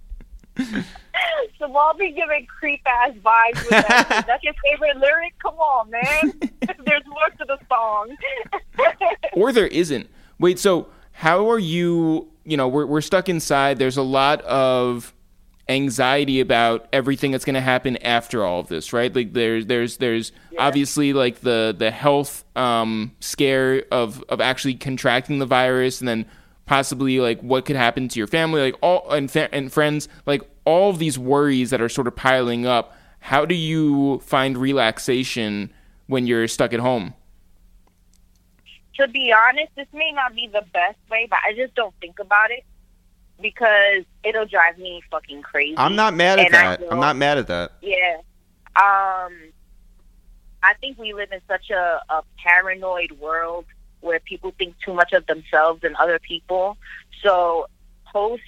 Speaker 4: Jamal be giving creep-ass vibes with that. That's your favorite lyric? Come on, man. There's more to the song.
Speaker 2: Or there isn't. Wait, so how are you, we're stuck inside. There's a lot of anxiety about everything that's going to happen after all of this, right? Like there's obviously like the health scare of actually contracting the virus, and then possibly like what could happen to your family, like all and friends, like all of these worries that are sort of piling up. How do you find relaxation when you're stuck at home?
Speaker 4: To be honest, this may not be the best way, but I just don't think about it because it'll drive me fucking crazy.
Speaker 1: I'm not mad at
Speaker 4: And
Speaker 1: that.
Speaker 4: I
Speaker 1: I'm not mad at that.
Speaker 4: Yeah. I think we live in such a paranoid world where people think too much of themselves and other people. So post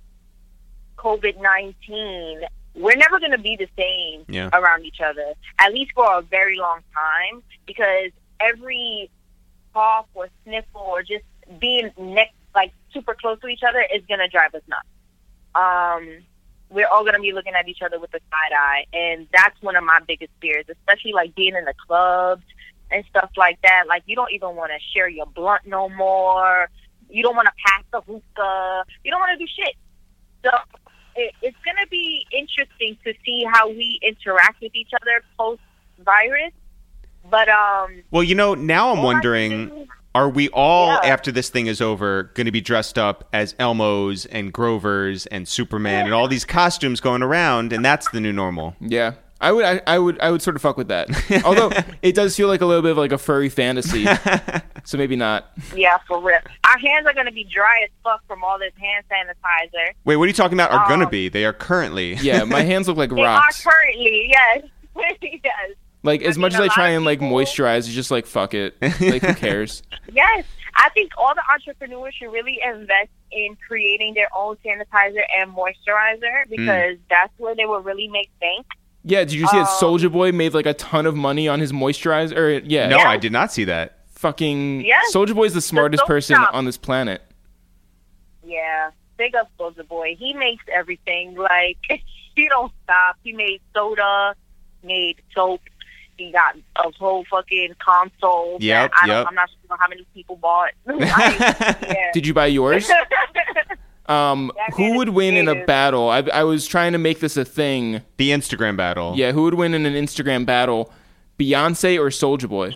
Speaker 4: COVID-19, we're never going to be the same around each other, at least for a very long time, because every cough or sniffle or just being super close to each other is going to drive us nuts. We're all going to be looking at each other with a side eye, and that's one of my biggest fears, especially like being in the clubs and stuff like that. Like, you don't even want to share your blunt no more. You don't want to pass the hookah. You don't want to do shit. So it's going to be interesting to see how we interact with each other post-virus. But
Speaker 1: well, now I'm wondering, are we all, after this thing is over, going to be dressed up as Elmos and Grovers and Superman and all these costumes going around, and that's the new normal?
Speaker 2: Yeah. I would sort of fuck with that. Although it does feel like a little bit of like a furry fantasy, so maybe not.
Speaker 4: Yeah, for real. Our hands are gonna be dry as fuck from all this hand sanitizer.
Speaker 1: Wait, what are you talking about? Are gonna be? They are currently.
Speaker 2: Yeah, my hands look like
Speaker 4: They
Speaker 2: rocks.
Speaker 4: are currently, yes. Yes.
Speaker 2: Like as much as I
Speaker 4: a lot
Speaker 2: try
Speaker 4: of
Speaker 2: and like
Speaker 4: people-
Speaker 2: moisturize, it's just like fuck it. Like who cares?
Speaker 4: Yes. I think all the entrepreneurs should really invest in creating their own sanitizer and moisturizer because that's where they will really make bank.
Speaker 2: Yeah, did you see that Soulja Boy made like a ton of money on his moisturizer? Or, yeah,
Speaker 1: No, I did not see that.
Speaker 2: fucking
Speaker 4: Yes.
Speaker 2: Soulja Boy is the smartest
Speaker 4: soap
Speaker 2: person
Speaker 4: shop.
Speaker 2: on this planet.
Speaker 4: Yeah. Big up Soulja Boy. He makes everything. Like, he don't stop. He made soda, made soap. He got a whole fucking console.
Speaker 1: Yep,
Speaker 4: that
Speaker 1: yep.
Speaker 4: I'm not sure how many people bought. Yeah.
Speaker 2: Did you buy yours?
Speaker 4: man
Speaker 2: Who
Speaker 4: is
Speaker 2: would win in a
Speaker 4: creative.
Speaker 2: battle? I was trying to make this a thing.
Speaker 1: The Instagram battle.
Speaker 2: Yeah, who would win in an Instagram battle? Beyonce or Soulja Boy?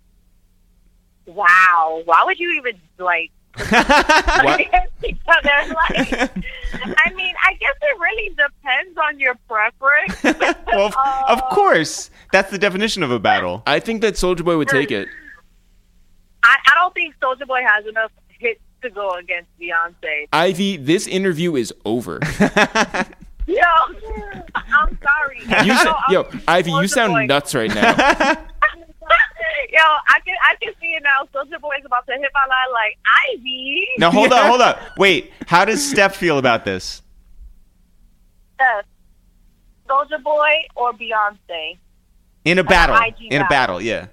Speaker 4: Wow. Why would you even, like,
Speaker 2: What?
Speaker 4: against each other? Like, I mean, I guess it really depends on your preference.
Speaker 1: Well, of course. That's the definition of a battle.
Speaker 2: I think that Soulja Boy would take it.
Speaker 4: I don't think Soulja Boy has enough hits to go against Beyonce.
Speaker 2: Ivy, this interview is over.
Speaker 4: Yo, I'm sorry.
Speaker 2: Ivy, you
Speaker 4: Soulja
Speaker 2: sound
Speaker 4: Boy.
Speaker 2: nuts right now.
Speaker 4: Yo, I can see it now. Soulja Boy's about to hit my line like Ivy.
Speaker 1: Now, hold up. Wait, how does Steph feel about this?
Speaker 4: Soulja Boy or Beyonce?
Speaker 1: In a battle.
Speaker 4: IG
Speaker 1: In a
Speaker 4: battle.
Speaker 1: battle, yeah.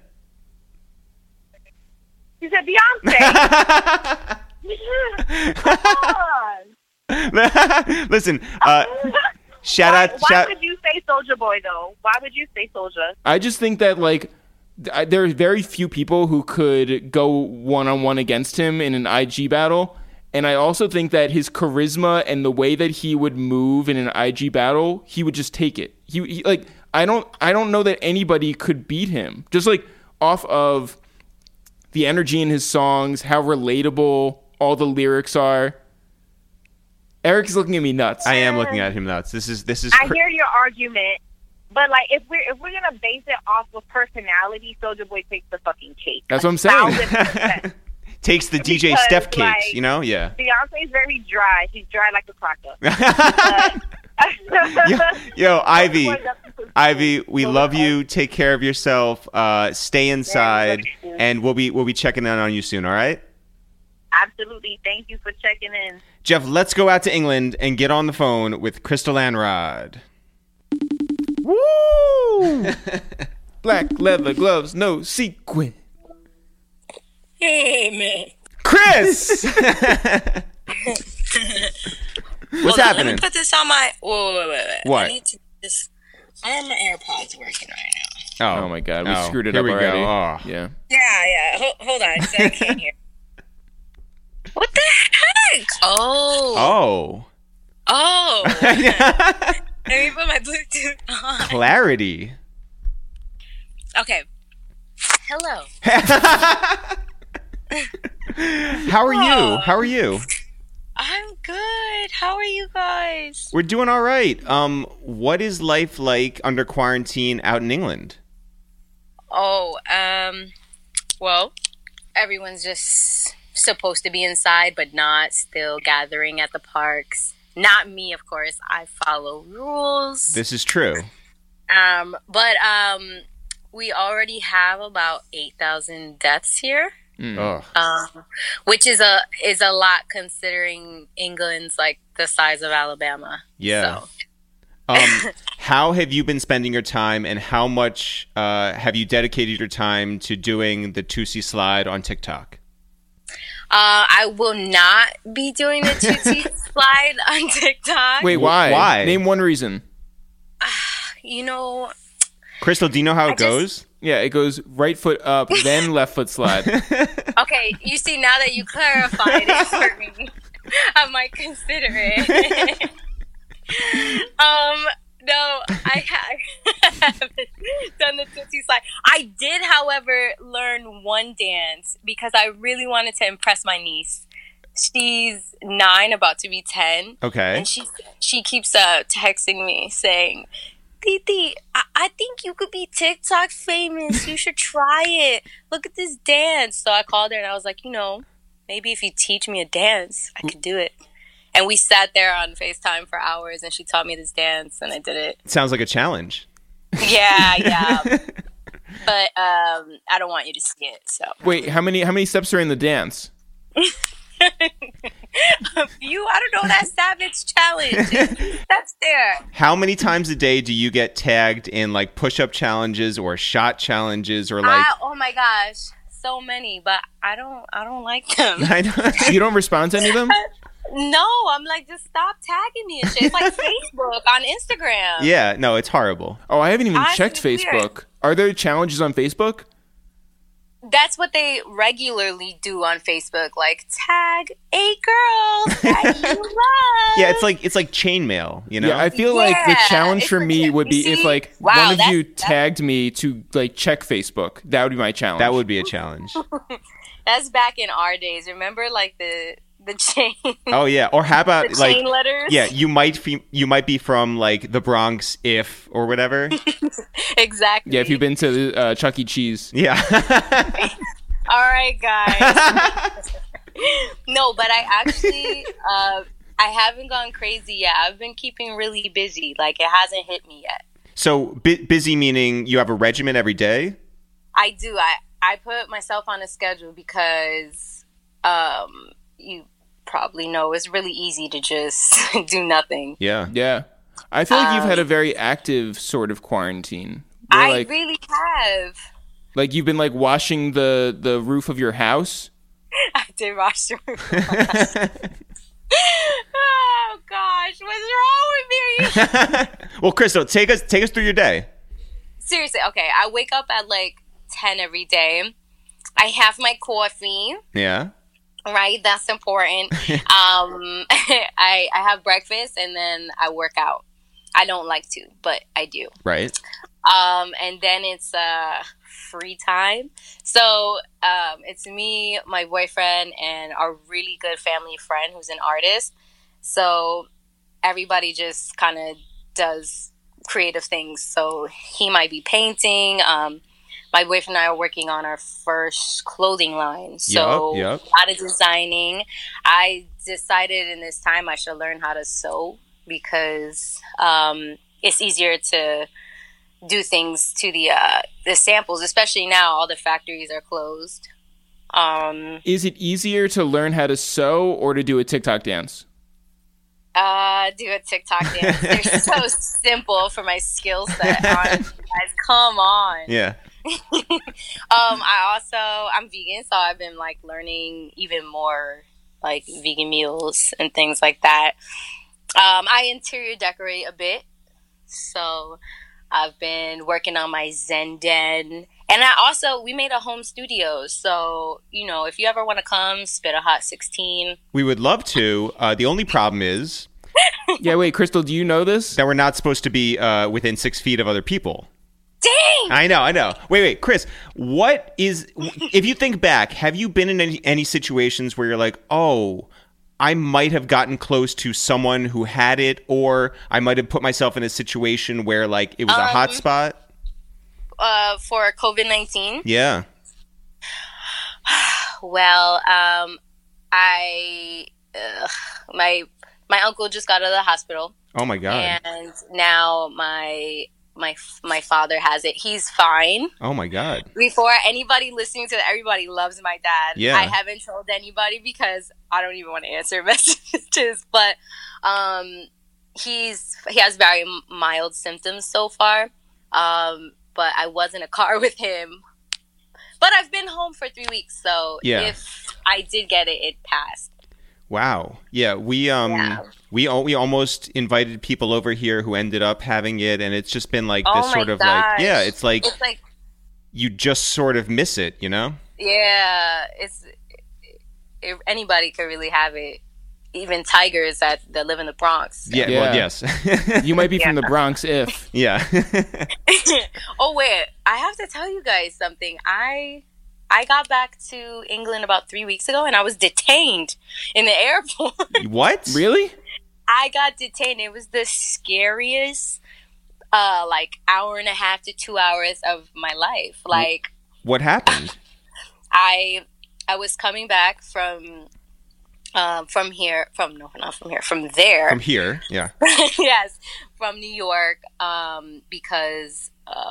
Speaker 4: She said Beyonce. Come on.
Speaker 1: Listen, shout out.
Speaker 4: Why would you say Soulja Boy though? Why would you say Soulja?
Speaker 2: I just think that like there are very few people who could go one-on-one against him in an IG battle, and I also think that his charisma and the way that he would move in an IG battle, he would just take it. He like I don't know that anybody could beat him. Just like off of the energy in his songs, how relatable all the lyrics are. Eric's looking at me nuts.
Speaker 1: I am looking at him nuts. This is.
Speaker 4: I hear your argument, but like if we're gonna base it off of personality, Soulja Boy takes the fucking cake.
Speaker 2: That's what I'm saying.
Speaker 4: 1,000%.
Speaker 1: Takes the DJ
Speaker 4: Because,
Speaker 1: Steph cakes,
Speaker 4: like,
Speaker 1: you know? Yeah.
Speaker 4: Beyonce's very dry. She's dry like a cracker.
Speaker 1: Yo, Ivy.
Speaker 4: Soulja Boy doesn't-
Speaker 1: Ivy, we love you. Take care of yourself. Stay inside,
Speaker 4: Yeah,
Speaker 1: and we'll be checking in on you soon. All right,
Speaker 4: Absolutely. Thank you for checking in.
Speaker 1: Jeff. Let's go out to England and get on the phone with Crystal Anrod.
Speaker 2: Woo! Black leather gloves, no sequin.
Speaker 5: Hey, man.
Speaker 1: Chris, what's
Speaker 5: Hold on,
Speaker 1: happening?
Speaker 5: Let me put this on my. Wait.
Speaker 1: What?
Speaker 5: I need to just. I have my AirPods working right now.
Speaker 2: Oh my god, we
Speaker 1: Oh,
Speaker 2: screwed it
Speaker 1: here
Speaker 2: up
Speaker 1: we go.
Speaker 2: already.
Speaker 1: Oh.
Speaker 2: Yeah.
Speaker 5: Yeah. Hold on. 'Cause I can't hear. What the heck? Oh. Let me put my Bluetooth on.
Speaker 1: Clarity.
Speaker 5: Okay. Hello.
Speaker 1: How are you? How are you?
Speaker 5: I'm good. How are you guys?
Speaker 1: We're doing all right. What is life like under quarantine out in England?
Speaker 5: Oh, well, everyone's just supposed to be inside, but not, still gathering at the parks. Not me, of course. I follow rules.
Speaker 1: This is true.
Speaker 5: But we already have about 8,000 deaths here.
Speaker 1: Ugh.
Speaker 5: Which is a lot considering England's like the size of Alabama.
Speaker 1: Yeah.
Speaker 5: So.
Speaker 1: How have you been spending your time, and how much have you dedicated your time to doing the Tootsie slide on TikTok?
Speaker 5: I will not be doing the Tootsie slide on TikTok.
Speaker 2: Wait, why?
Speaker 1: Why?
Speaker 2: Name one reason.
Speaker 5: You know,
Speaker 1: Crystal, do you know how it goes?
Speaker 2: Yeah, it goes right foot up, then left foot slide.
Speaker 5: okay, you see, now that you clarified it for me, I might consider it. No, I haven't done the Tootsie slide. I did, however, learn one dance because I really wanted to impress my niece. She's 9, about to be 10.
Speaker 1: Okay.
Speaker 5: And she keeps texting me saying, Titi, I think you could be TikTok famous. You should try it. Look at this dance. So I called her and I was like, maybe if you teach me a dance, I could do it. And we sat there on FaceTime for hours and she taught me this dance and I did it.
Speaker 1: Sounds like a challenge.
Speaker 5: Yeah. But I don't want you to see it. So
Speaker 2: Wait, how many steps are in the dance?
Speaker 5: I don't know, that savage challenge. That's there.
Speaker 1: How many times a day do you get tagged in like push-up challenges or shot challenges or like?
Speaker 5: Oh my gosh, so many, but I don't like them.
Speaker 1: I know.
Speaker 2: You don't respond to any of them?
Speaker 5: No, I'm like, just stop tagging me and shit. It's like Facebook on Instagram.
Speaker 1: Yeah, no, it's horrible.
Speaker 2: Oh, I haven't even checked
Speaker 5: Honestly, it's
Speaker 2: Facebook.
Speaker 5: weird.
Speaker 2: Are there challenges on Facebook?
Speaker 5: That's what they regularly do on Facebook, like tag a girl that you love.
Speaker 1: Yeah, it's like chainmail, you know?
Speaker 2: Yeah, I feel like the
Speaker 5: Yeah,
Speaker 2: challenge
Speaker 5: it's
Speaker 2: for
Speaker 5: like-
Speaker 2: me would be
Speaker 5: you
Speaker 2: if
Speaker 5: see?
Speaker 2: like
Speaker 5: Wow,
Speaker 2: one of you
Speaker 5: that's-
Speaker 2: tagged me to like check Facebook. That would be my challenge.
Speaker 1: That would be a challenge.
Speaker 5: That's back in our days. Remember, like the chain,
Speaker 1: Oh yeah, or how about
Speaker 5: the
Speaker 1: like
Speaker 5: chain letters?
Speaker 1: yeah, you might be from like the Bronx if or whatever.
Speaker 5: Exactly.
Speaker 2: Yeah, if you've been to Chuck E. Cheese.
Speaker 1: Yeah.
Speaker 5: All right, guys. No, but I actually, I haven't gone crazy yet. I've been keeping really busy. Like, it hasn't hit me yet.
Speaker 1: So busy meaning you have a regimen every day?
Speaker 5: I do. I put myself on a schedule because you probably know it's really easy to just do nothing.
Speaker 1: Yeah.
Speaker 2: Yeah. I feel like you've had a very active sort of quarantine. Where,
Speaker 5: I
Speaker 2: like,
Speaker 5: really have.
Speaker 2: like you've been like washing the roof of your house.
Speaker 5: I did wash the roof. Oh gosh, what's wrong with me?
Speaker 1: Well, Crystal, take us through your day.
Speaker 5: Seriously, okay. I wake up at like 10 every day. I have my coffee.
Speaker 1: Yeah.
Speaker 5: Right, that's important. I have breakfast and then I work out. I don't like to, but I do.
Speaker 1: Right.
Speaker 5: And then it's free time. So it's me, my boyfriend, and our really good family friend who's an artist. So everybody just kind of does creative things. So he might be painting. My boyfriend and I are working on our first clothing line. So
Speaker 1: Yep.
Speaker 5: a lot of designing. I decided in this time I should learn how to sew because it's easier to do things to the samples, especially now all the factories are closed.
Speaker 2: Is it easier to learn how to sew or to do a TikTok dance?
Speaker 5: Do a TikTok dance. They're so simple for my skill set. Honestly, guys, come on.
Speaker 1: Yeah.
Speaker 5: I'm vegan, so I've been like learning even more like vegan meals and things like that. I interior decorate a bit, so I've been working on my Zen den, and we made a home studio. So if you ever want to come spit a hot 16,
Speaker 1: We would love to. The only problem is
Speaker 2: Yeah, wait, Crystal, do you know this?
Speaker 1: that we're not supposed to be within 6 feet of other people.
Speaker 5: dang.
Speaker 1: I know. Wait, Chris, if you think back, have you been in any situations where you're like, oh, I might have gotten close to someone who had it, or I might have put myself in a situation where like it was a hot spot?
Speaker 5: For COVID-19.
Speaker 1: Yeah.
Speaker 5: Well, my uncle just got out of the hospital,
Speaker 1: Oh my God.
Speaker 5: and now my father has it. He's fine.
Speaker 1: Oh my God.
Speaker 5: Before anybody listening to it, everybody loves my dad.
Speaker 1: Yeah.
Speaker 5: I haven't told anybody because I don't even want to answer messages. But he has very mild symptoms so far. But I was in a car with him. But I've been home for 3 weeks, so
Speaker 1: Yeah.
Speaker 5: if I did get it, it passed.
Speaker 1: Wow. Yeah, we almost invited people over here who ended up having it, and it's just been like this
Speaker 5: Oh my
Speaker 1: sort of
Speaker 5: gosh.
Speaker 1: like it's like
Speaker 5: you
Speaker 1: you just sort of miss it, you know?
Speaker 5: Yeah, anybody could really have it. Even tigers that live in the Bronx.
Speaker 1: Yeah.
Speaker 2: Yeah.
Speaker 1: Well, yes.
Speaker 2: You might be from the Bronx if.
Speaker 1: Yeah.
Speaker 5: Oh wait, I have to tell you guys something. I got back to England about 3 weeks ago, and I was detained in the airport.
Speaker 1: What?
Speaker 2: Really?
Speaker 5: I got detained. It was the scariest. like hour and a half to 2 hours of my life. Like,
Speaker 1: What happened?
Speaker 5: I was coming back from here, from there.
Speaker 1: From here, yeah.
Speaker 5: Yes, from New York, because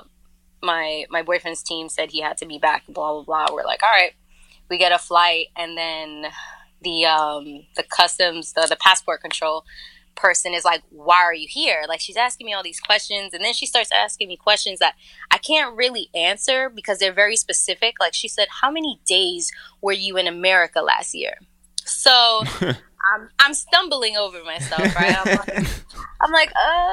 Speaker 5: my boyfriend's team said he had to be back. Blah blah blah. We're like, all right, we get a flight, and then the customs, the passport control person is like, why are you here? Like, she's asking me all these questions, and then she starts asking me questions that I can't really answer because they're very specific. Like, she said, how many days were you in America last year? So I'm stumbling over myself, right? I'm like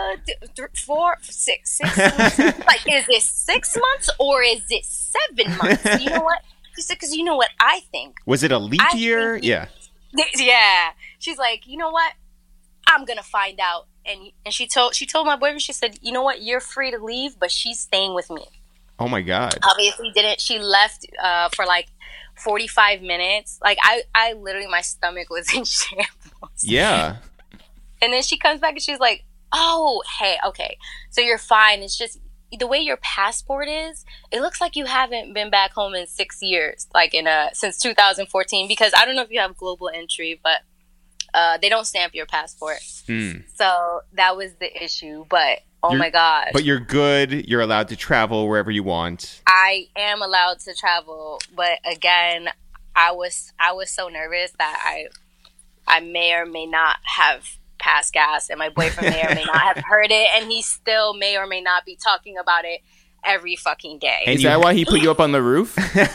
Speaker 5: 4, 6 months. Like, is it 6 months or is it 7 months? You know what? She said, because you know what I think.
Speaker 1: Was it a leap year? Yeah.
Speaker 5: Yeah. She's like, you know what? I'm gonna find out. And she told my boyfriend, she said, you know what? You're free to leave, but she's staying with me.
Speaker 1: Oh my God.
Speaker 5: Obviously didn't. She left for like 45 minutes. Like, I literally, my stomach was in shambles.
Speaker 1: Yeah.
Speaker 5: And then she comes back and she's like, oh, hey, okay, so you're fine. It's just the way your passport is, it looks like you haven't been back home in 6 years, like since 2014, because I don't know if you have global entry, but they don't stamp your passport. So that was the issue. But my gosh.
Speaker 1: But you're good. You're allowed to travel wherever you want.
Speaker 5: I am allowed to travel, but again, I was so nervous that I may or may not have passed gas, and my boyfriend may or may not have heard it, and he still may or may not be talking about it every fucking day.
Speaker 2: Is that why he put you up on the roof?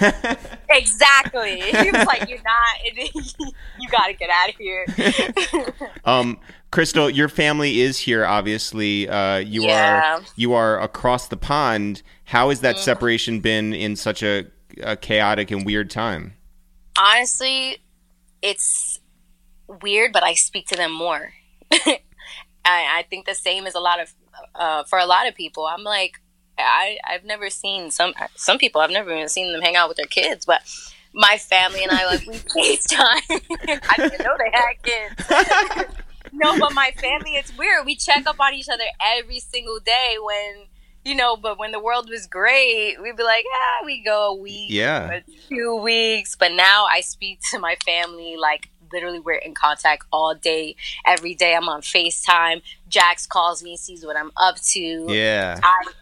Speaker 5: Exactly. He was like, you're not, you gotta get out of here.
Speaker 1: Crystal, your family is here, obviously. You are across the pond. How has that separation been in such a chaotic and weird time?
Speaker 5: Honestly, it's weird, but I speak to them more. I think the same as for a lot of people. I'm like, I've never seen some people. I've never even seen them hang out with their kids, but my family and I, like, we FaceTime. I didn't know they had kids. No, but my family, it's weird. We check up on each other every single day but when the world was great, we'd be like, we go a week, 2 weeks. But now I speak to my family, like, literally we're in contact all day, every day. I'm on FaceTime. Jax calls me, sees what I'm up to.
Speaker 1: Yeah.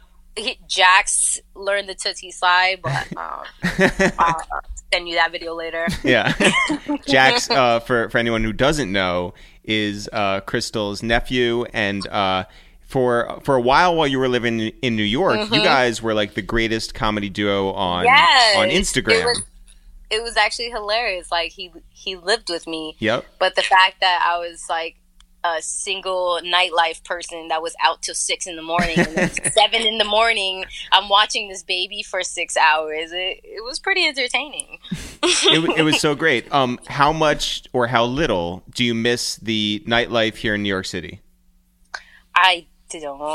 Speaker 5: Jax learned the Tootsie slide, but I'll send you that video later.
Speaker 1: Yeah. Jax, for anyone who doesn't know, is Crystal's nephew, and for a while you were living in New York, you guys were like the greatest comedy duo on Instagram.
Speaker 5: It was actually hilarious. Like, he lived with me.
Speaker 1: Yep.
Speaker 5: But the fact that I was like a single nightlife person that was out till 6 a.m. and then 7 a.m, I'm watching this baby for 6 hours. It was pretty entertaining.
Speaker 1: It was so great. How much or how little do you miss the nightlife here in New York City?
Speaker 5: I don't.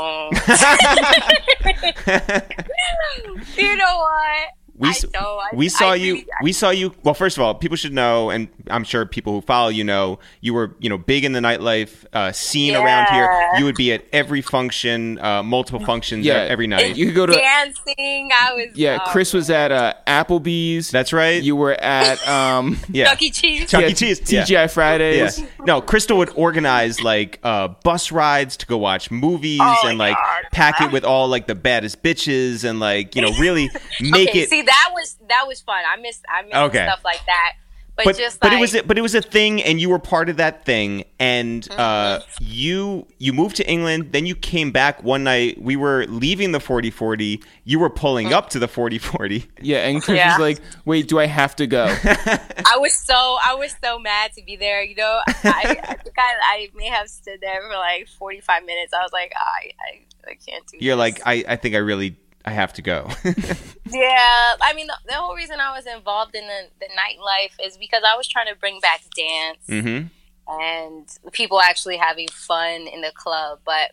Speaker 5: You know what? We saw you. Well, first of all, people should know, and I'm sure people who follow you know, you were big in the nightlife scene around here. You would be at every function, multiple functions every night.
Speaker 2: You could go to
Speaker 5: dancing.
Speaker 2: Chris was at Applebee's.
Speaker 1: That's right.
Speaker 2: You were at
Speaker 5: Chuck E. Cheese.
Speaker 2: TGI Fridays.
Speaker 1: Yeah. No, Crystal would organize like bus rides to go watch movies and like pack it with all like the baddest bitches and like really make it.
Speaker 5: See, that was fun. I missed stuff like that. But
Speaker 1: it was a thing, and you were part of that thing. And you moved to England, then you came back one night. We were leaving the 40/40. You were pulling up to the 40/40.
Speaker 2: Yeah, and Chris was like, "Wait, do I have to go?"
Speaker 5: I was so mad to be there. I think I may have stood there for like 45 minutes. I was like, I can't do.
Speaker 1: You're
Speaker 5: this.
Speaker 1: like, I think I have to go.
Speaker 5: Yeah, I mean, the whole reason I was involved in the nightlife is because I was trying to bring back dance and people actually having fun in the club. But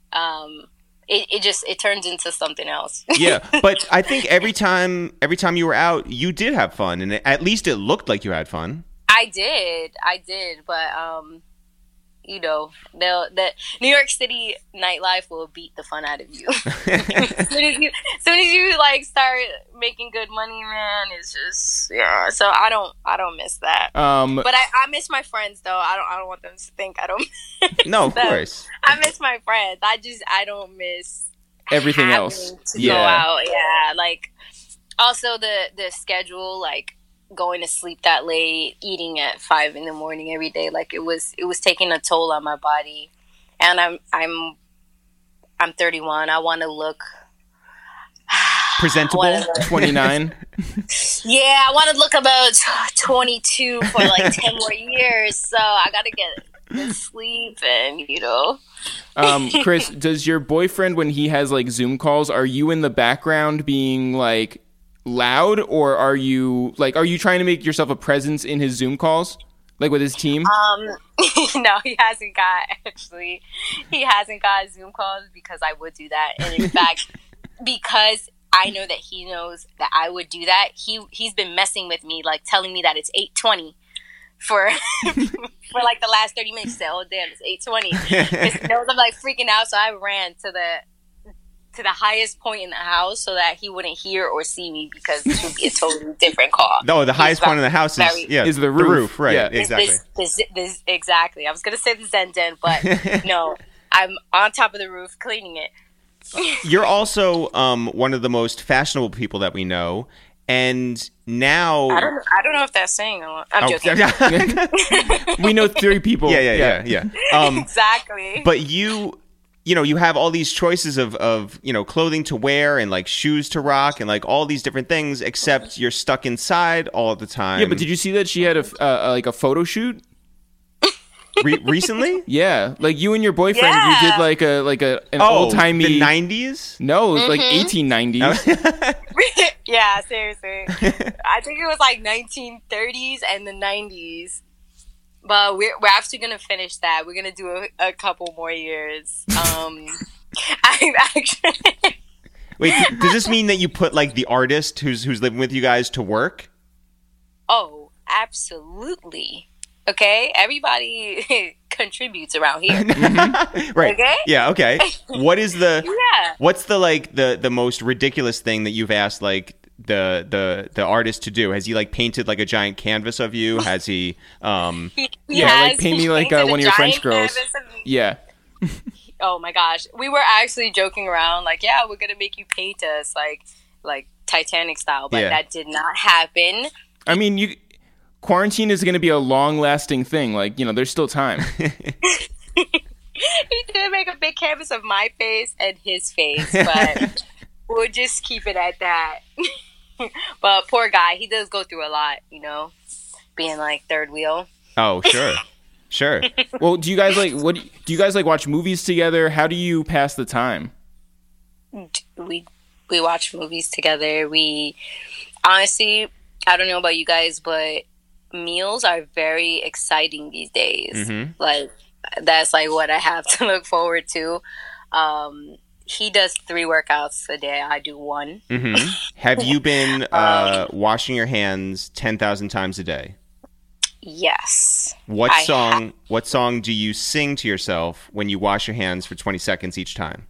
Speaker 5: it turns into something else.
Speaker 1: Yeah, but I think every time you were out, you did have fun, and at least it looked like you had fun.
Speaker 5: I did, but the New York City nightlife will beat the fun out of you. As soon as you like start making good money, man, it's just so I don't miss that. But I miss my friends though. I don't want them to think I don't miss
Speaker 1: No, of
Speaker 5: them.
Speaker 1: course.
Speaker 5: I miss my friends. I don't miss
Speaker 2: everything
Speaker 5: having
Speaker 2: else.
Speaker 5: to go out. Yeah, like also the schedule, like going to sleep that late, eating at 5 a.m. every day, like it was taking a toll on my body. And I'm 31. I want to look
Speaker 1: Presentable.
Speaker 2: 29.
Speaker 5: Yeah, I want to look about 22 for like 10 more years. So I got to get good sleep and
Speaker 2: Chris, does your boyfriend, when he has like Zoom calls, are you in the background being like loud, or are you trying to make yourself a presence in his Zoom calls, like with his team?
Speaker 5: No, he hasn't got Zoom calls because I would do that. And in fact, because I know that he knows that I would do that, he's been messing with me, like telling me that it's 8:20 for like the last 30 minutes. He said, "Oh damn, it's 8:20." He knows I'm like freaking out, so I ran to the highest point in the house so that he wouldn't hear or see me, because this would be a totally different call.
Speaker 1: No, the highest point in the house is
Speaker 2: the roof.
Speaker 1: Right,
Speaker 2: yeah.
Speaker 1: exactly.
Speaker 5: This exactly. I was going to say the Zen Den, but no, I'm on top of the roof cleaning it.
Speaker 1: You're also one of the most fashionable people that we know, and now
Speaker 5: I don't know if that's saying a lot. I'm joking.
Speaker 2: We know 3 people.
Speaker 1: Yeah.
Speaker 5: Exactly.
Speaker 1: But you have all these choices of clothing to wear and like shoes to rock and like all these different things, except you're stuck inside all the time.
Speaker 2: Yeah, but did you see that she had a photo shoot
Speaker 1: recently?
Speaker 2: Yeah, like you and your boyfriend, you did like an old timey
Speaker 1: the 90s.
Speaker 2: No, it was like 1890s.
Speaker 5: Yeah, seriously. I think it was like 1930s and the 90s. But we're actually gonna finish that. We're gonna do a couple more years. I'm actually.
Speaker 1: Wait, does this mean that you put like the artist who's living with you guys to work?
Speaker 5: Oh, absolutely. Okay, everybody contributes around here.
Speaker 1: Right.
Speaker 5: Okay.
Speaker 1: Yeah. Okay. What's the like the most ridiculous thing that you've asked like the artist to do? Has he like painted like a giant canvas of you? Has he
Speaker 2: like paint me like one of your French girls. Yeah.
Speaker 5: Oh my gosh, we were actually joking around like, yeah, we're gonna make you paint us like Titanic style, but that did not happen.
Speaker 2: I mean, quarantine is going to be a long-lasting thing. Like, there's still time.
Speaker 5: He did make a big canvas of my face and his face, but we'll just keep it at that. But poor guy, he does go through a lot, being like third wheel.
Speaker 1: Oh, sure.
Speaker 2: Well, do you guys like watch movies together? How do you pass the time?
Speaker 5: We watch movies together. We honestly, I don't know about you guys, but meals are very exciting these days. Mm-hmm. Like that's like what I have to look forward to. He does 3 workouts a day. I do 1.
Speaker 1: Mm-hmm. Have you been washing your hands 10,000 times a day?
Speaker 5: Yes.
Speaker 1: What song do you sing to yourself when you wash your hands for 20 seconds each time?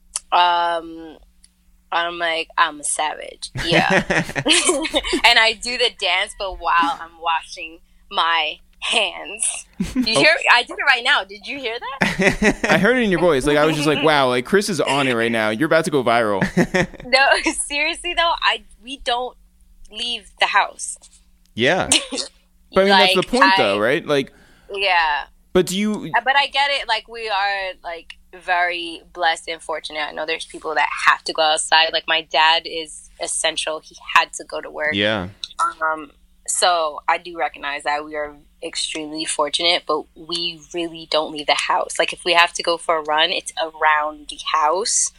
Speaker 5: I'm like, I'm a savage. Yeah. And I do the dance, but while I'm washing my hands. You hear? I did it right now. Did you hear that?
Speaker 2: I heard it in your voice. Like, I was just like, wow, like Chris is on it right now. You're about to go viral.
Speaker 5: No, seriously though, we don't leave the house.
Speaker 1: Yeah.
Speaker 2: But I mean, that's the point though, right? Like,
Speaker 5: yeah.
Speaker 2: But do you...
Speaker 5: But I get it. Like, we are, like, very blessed and fortunate. I know there's people that have to go outside. Like, my dad is essential. He had to go to work.
Speaker 1: Yeah.
Speaker 5: So I do recognize that we are extremely fortunate, but we really don't leave the house. Like, if we have to go for a run, it's around the house.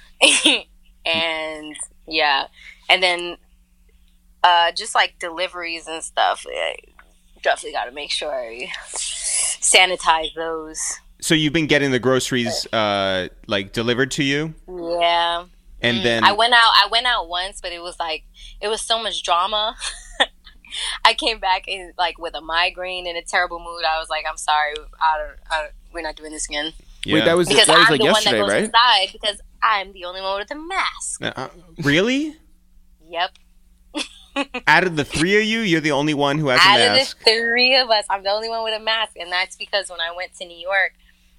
Speaker 5: And, yeah. And then just, like, deliveries and stuff, definitely got to make sure you sanitize those.
Speaker 1: So you've been getting the groceries like delivered to you?
Speaker 5: Yeah.
Speaker 1: And then
Speaker 5: I went out once, but it was so much drama. we we're not doing this again.
Speaker 1: Yeah.
Speaker 2: Wait, that was
Speaker 5: Because
Speaker 2: like
Speaker 5: I'm the
Speaker 2: yesterday,
Speaker 5: one that goes
Speaker 2: right?
Speaker 5: inside because I'm the only one with a mask.
Speaker 1: Really?
Speaker 5: Yep.
Speaker 1: Out of the three of you, you're the only one who has a
Speaker 5: Out
Speaker 1: mask.
Speaker 5: of the three of us, I'm the only one with a mask, and that's because when I went to New York,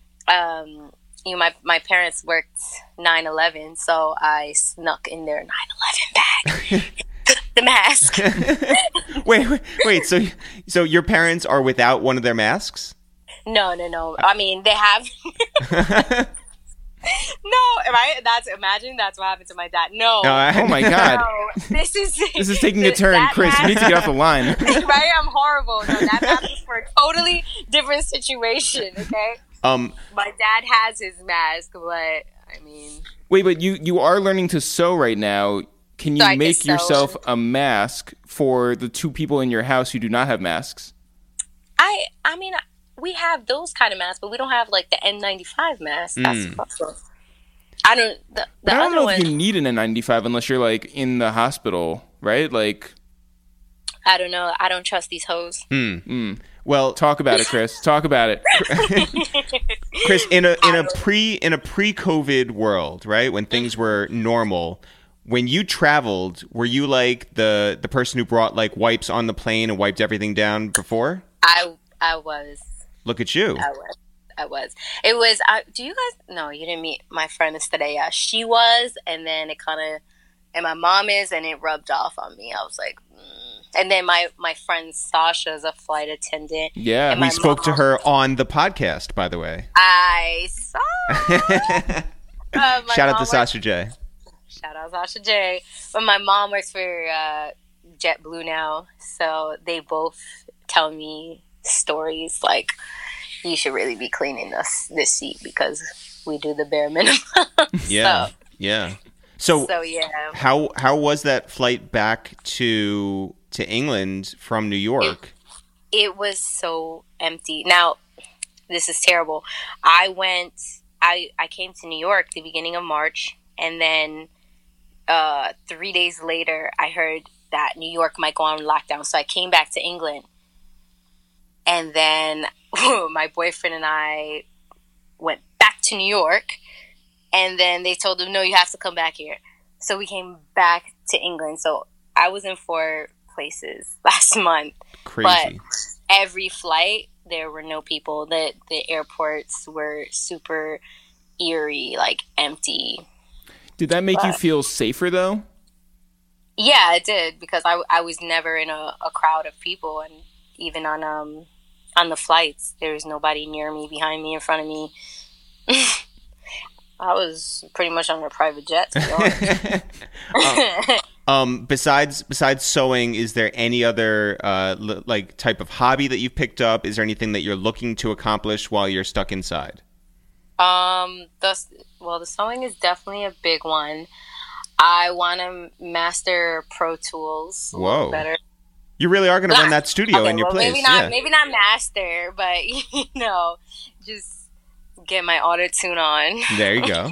Speaker 5: my parents worked 9/11, so I snuck in their 9/11 bag, the mask.
Speaker 1: Wait. So your parents are without one of their masks?
Speaker 5: No. I mean, they have. No, right? Imagine that's what happened to my dad. No.
Speaker 2: Oh my God.
Speaker 5: No, this is
Speaker 2: taking a turn, Chris. You need to get off the line.
Speaker 5: Right? I'm horrible. No, that mask is for a totally different situation, okay? My dad has his mask, but I mean...
Speaker 2: Wait, but you are learning to sew right now. Can you
Speaker 5: So I can
Speaker 2: make
Speaker 5: sew.
Speaker 2: yourself a mask for the two people in your house who do not have masks?
Speaker 5: I mean, we have those kind of masks, but we don't have like the N95 mask. That's the problem. I don't. The
Speaker 2: I don't
Speaker 5: other
Speaker 2: know
Speaker 5: one,
Speaker 2: if you need an N95 unless you're like in the hospital, right? Like,
Speaker 5: I don't know. I don't trust these hoes.
Speaker 1: Well,
Speaker 2: talk about it, Chris. Talk about it.
Speaker 1: Chris, in a pre-COVID world, right, when things were normal, when you traveled, were you like the person who brought like wipes on the plane and wiped everything down before?
Speaker 5: I was.
Speaker 1: Look at you.
Speaker 5: I was. It was. Do you guys? No, you didn't meet my friend Estrella. She was, and then it kind of, and my mom is, and it rubbed off on me. I was like, and then my friend Sasha is a flight attendant.
Speaker 2: Yeah,
Speaker 5: and
Speaker 1: We
Speaker 5: my
Speaker 1: spoke to
Speaker 5: mom-
Speaker 1: her on the podcast, by the way.
Speaker 5: I saw. My
Speaker 1: Shout out
Speaker 5: mom
Speaker 1: to Sasha J.
Speaker 5: Shout out Sasha J. But my mom works for JetBlue now, so they both tell me stories like, you should really be cleaning this seat because we do the bare minimum.
Speaker 1: Yeah, yeah. So
Speaker 5: yeah,
Speaker 1: how was that flight back to England from New York?
Speaker 5: it was so empty. Now, this is terrible. I came to New York the beginning of March, and then 3 days later, I heard that New York might go on lockdown. So I came back to England, and then my boyfriend and I went back to New York, and then they told him, no, you have to come back here. So we came back to England. So I was in 4 places last month.
Speaker 1: Crazy.
Speaker 5: But every flight, there were no people. The airports were super eerie, like empty.
Speaker 2: Did that make you feel safer though?
Speaker 5: Yeah, it did, because I was never in a crowd of people, and even on the flights, there was nobody near me, behind me, in front of me. I was pretty much on a private jet, to be honest.
Speaker 1: Besides sewing, is there any other like type of hobby that you've picked up? Is there anything that you're looking to accomplish while you're stuck inside?
Speaker 5: The sewing is definitely a big one. I want to master Pro Tools a little better.
Speaker 1: You really are going to run that studio in your place.
Speaker 5: Maybe not master, but just get my auto tune on.
Speaker 1: There you go.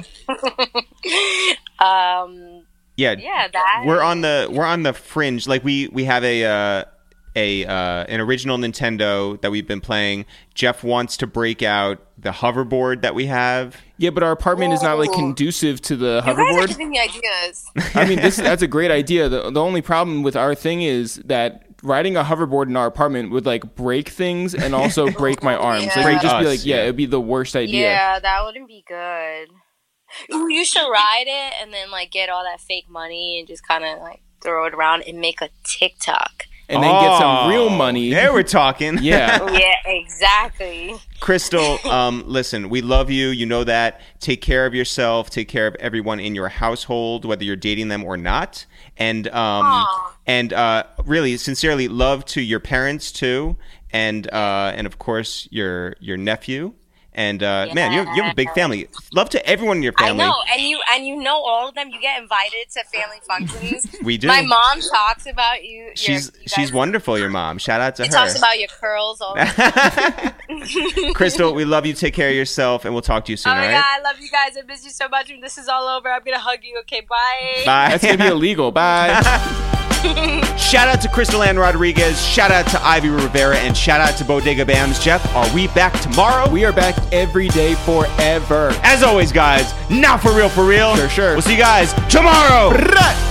Speaker 5: Yeah, that
Speaker 1: we're on the fringe. Like we have an original Nintendo that we've been playing. Jeff wants to break out the hoverboard that we have.
Speaker 2: Yeah, but our apartment is not like conducive to the
Speaker 5: You guys are
Speaker 2: hoverboard.
Speaker 5: giving me ideas.
Speaker 2: I mean, that's a great idea. The only problem with our thing is that riding a hoverboard in our apartment would like break things and also break my arms.
Speaker 5: Yeah.
Speaker 2: Like,
Speaker 1: Break
Speaker 2: it'd just be
Speaker 1: us,
Speaker 2: like,
Speaker 1: yeah.
Speaker 2: it'd be the worst idea.
Speaker 5: Yeah, that wouldn't be good. You should ride it and then like get all that fake money and just kind of like throw it around and make a TikTok.
Speaker 2: And then get some real money.
Speaker 1: There we're talking.
Speaker 2: Yeah.
Speaker 5: Yeah, exactly.
Speaker 1: Crystal, listen, we love you. You know that. Take care of yourself. Take care of everyone in your household, whether you're dating them or not. And really, sincerely, love to your parents too, and of course your nephew. And man, you have a big family. Love to everyone in your family.
Speaker 5: I know, and you know all of them. You get invited to family functions.
Speaker 1: We do.
Speaker 5: My mom talks about you.
Speaker 1: She's wonderful. Your mom. Shout out to her.
Speaker 5: She talks about your curls all the time.
Speaker 1: Crystal, we love you. Take care of yourself, and we'll talk to you soon.
Speaker 5: Oh my
Speaker 1: all
Speaker 5: God,
Speaker 1: right?
Speaker 5: I love you guys. I miss you so much. When this is all over, I'm gonna hug you. Okay, bye.
Speaker 1: Bye.
Speaker 2: That's going to be illegal. Bye.
Speaker 1: Shout out to Crystal Ann Rodriguez. Shout out to Ivy Rivera. And shout out to Bodega Bams. Jeff, are we back tomorrow?
Speaker 2: We are back every day forever.
Speaker 1: As always, guys, not for real, for real.
Speaker 2: Sure.
Speaker 1: We'll see you guys tomorrow.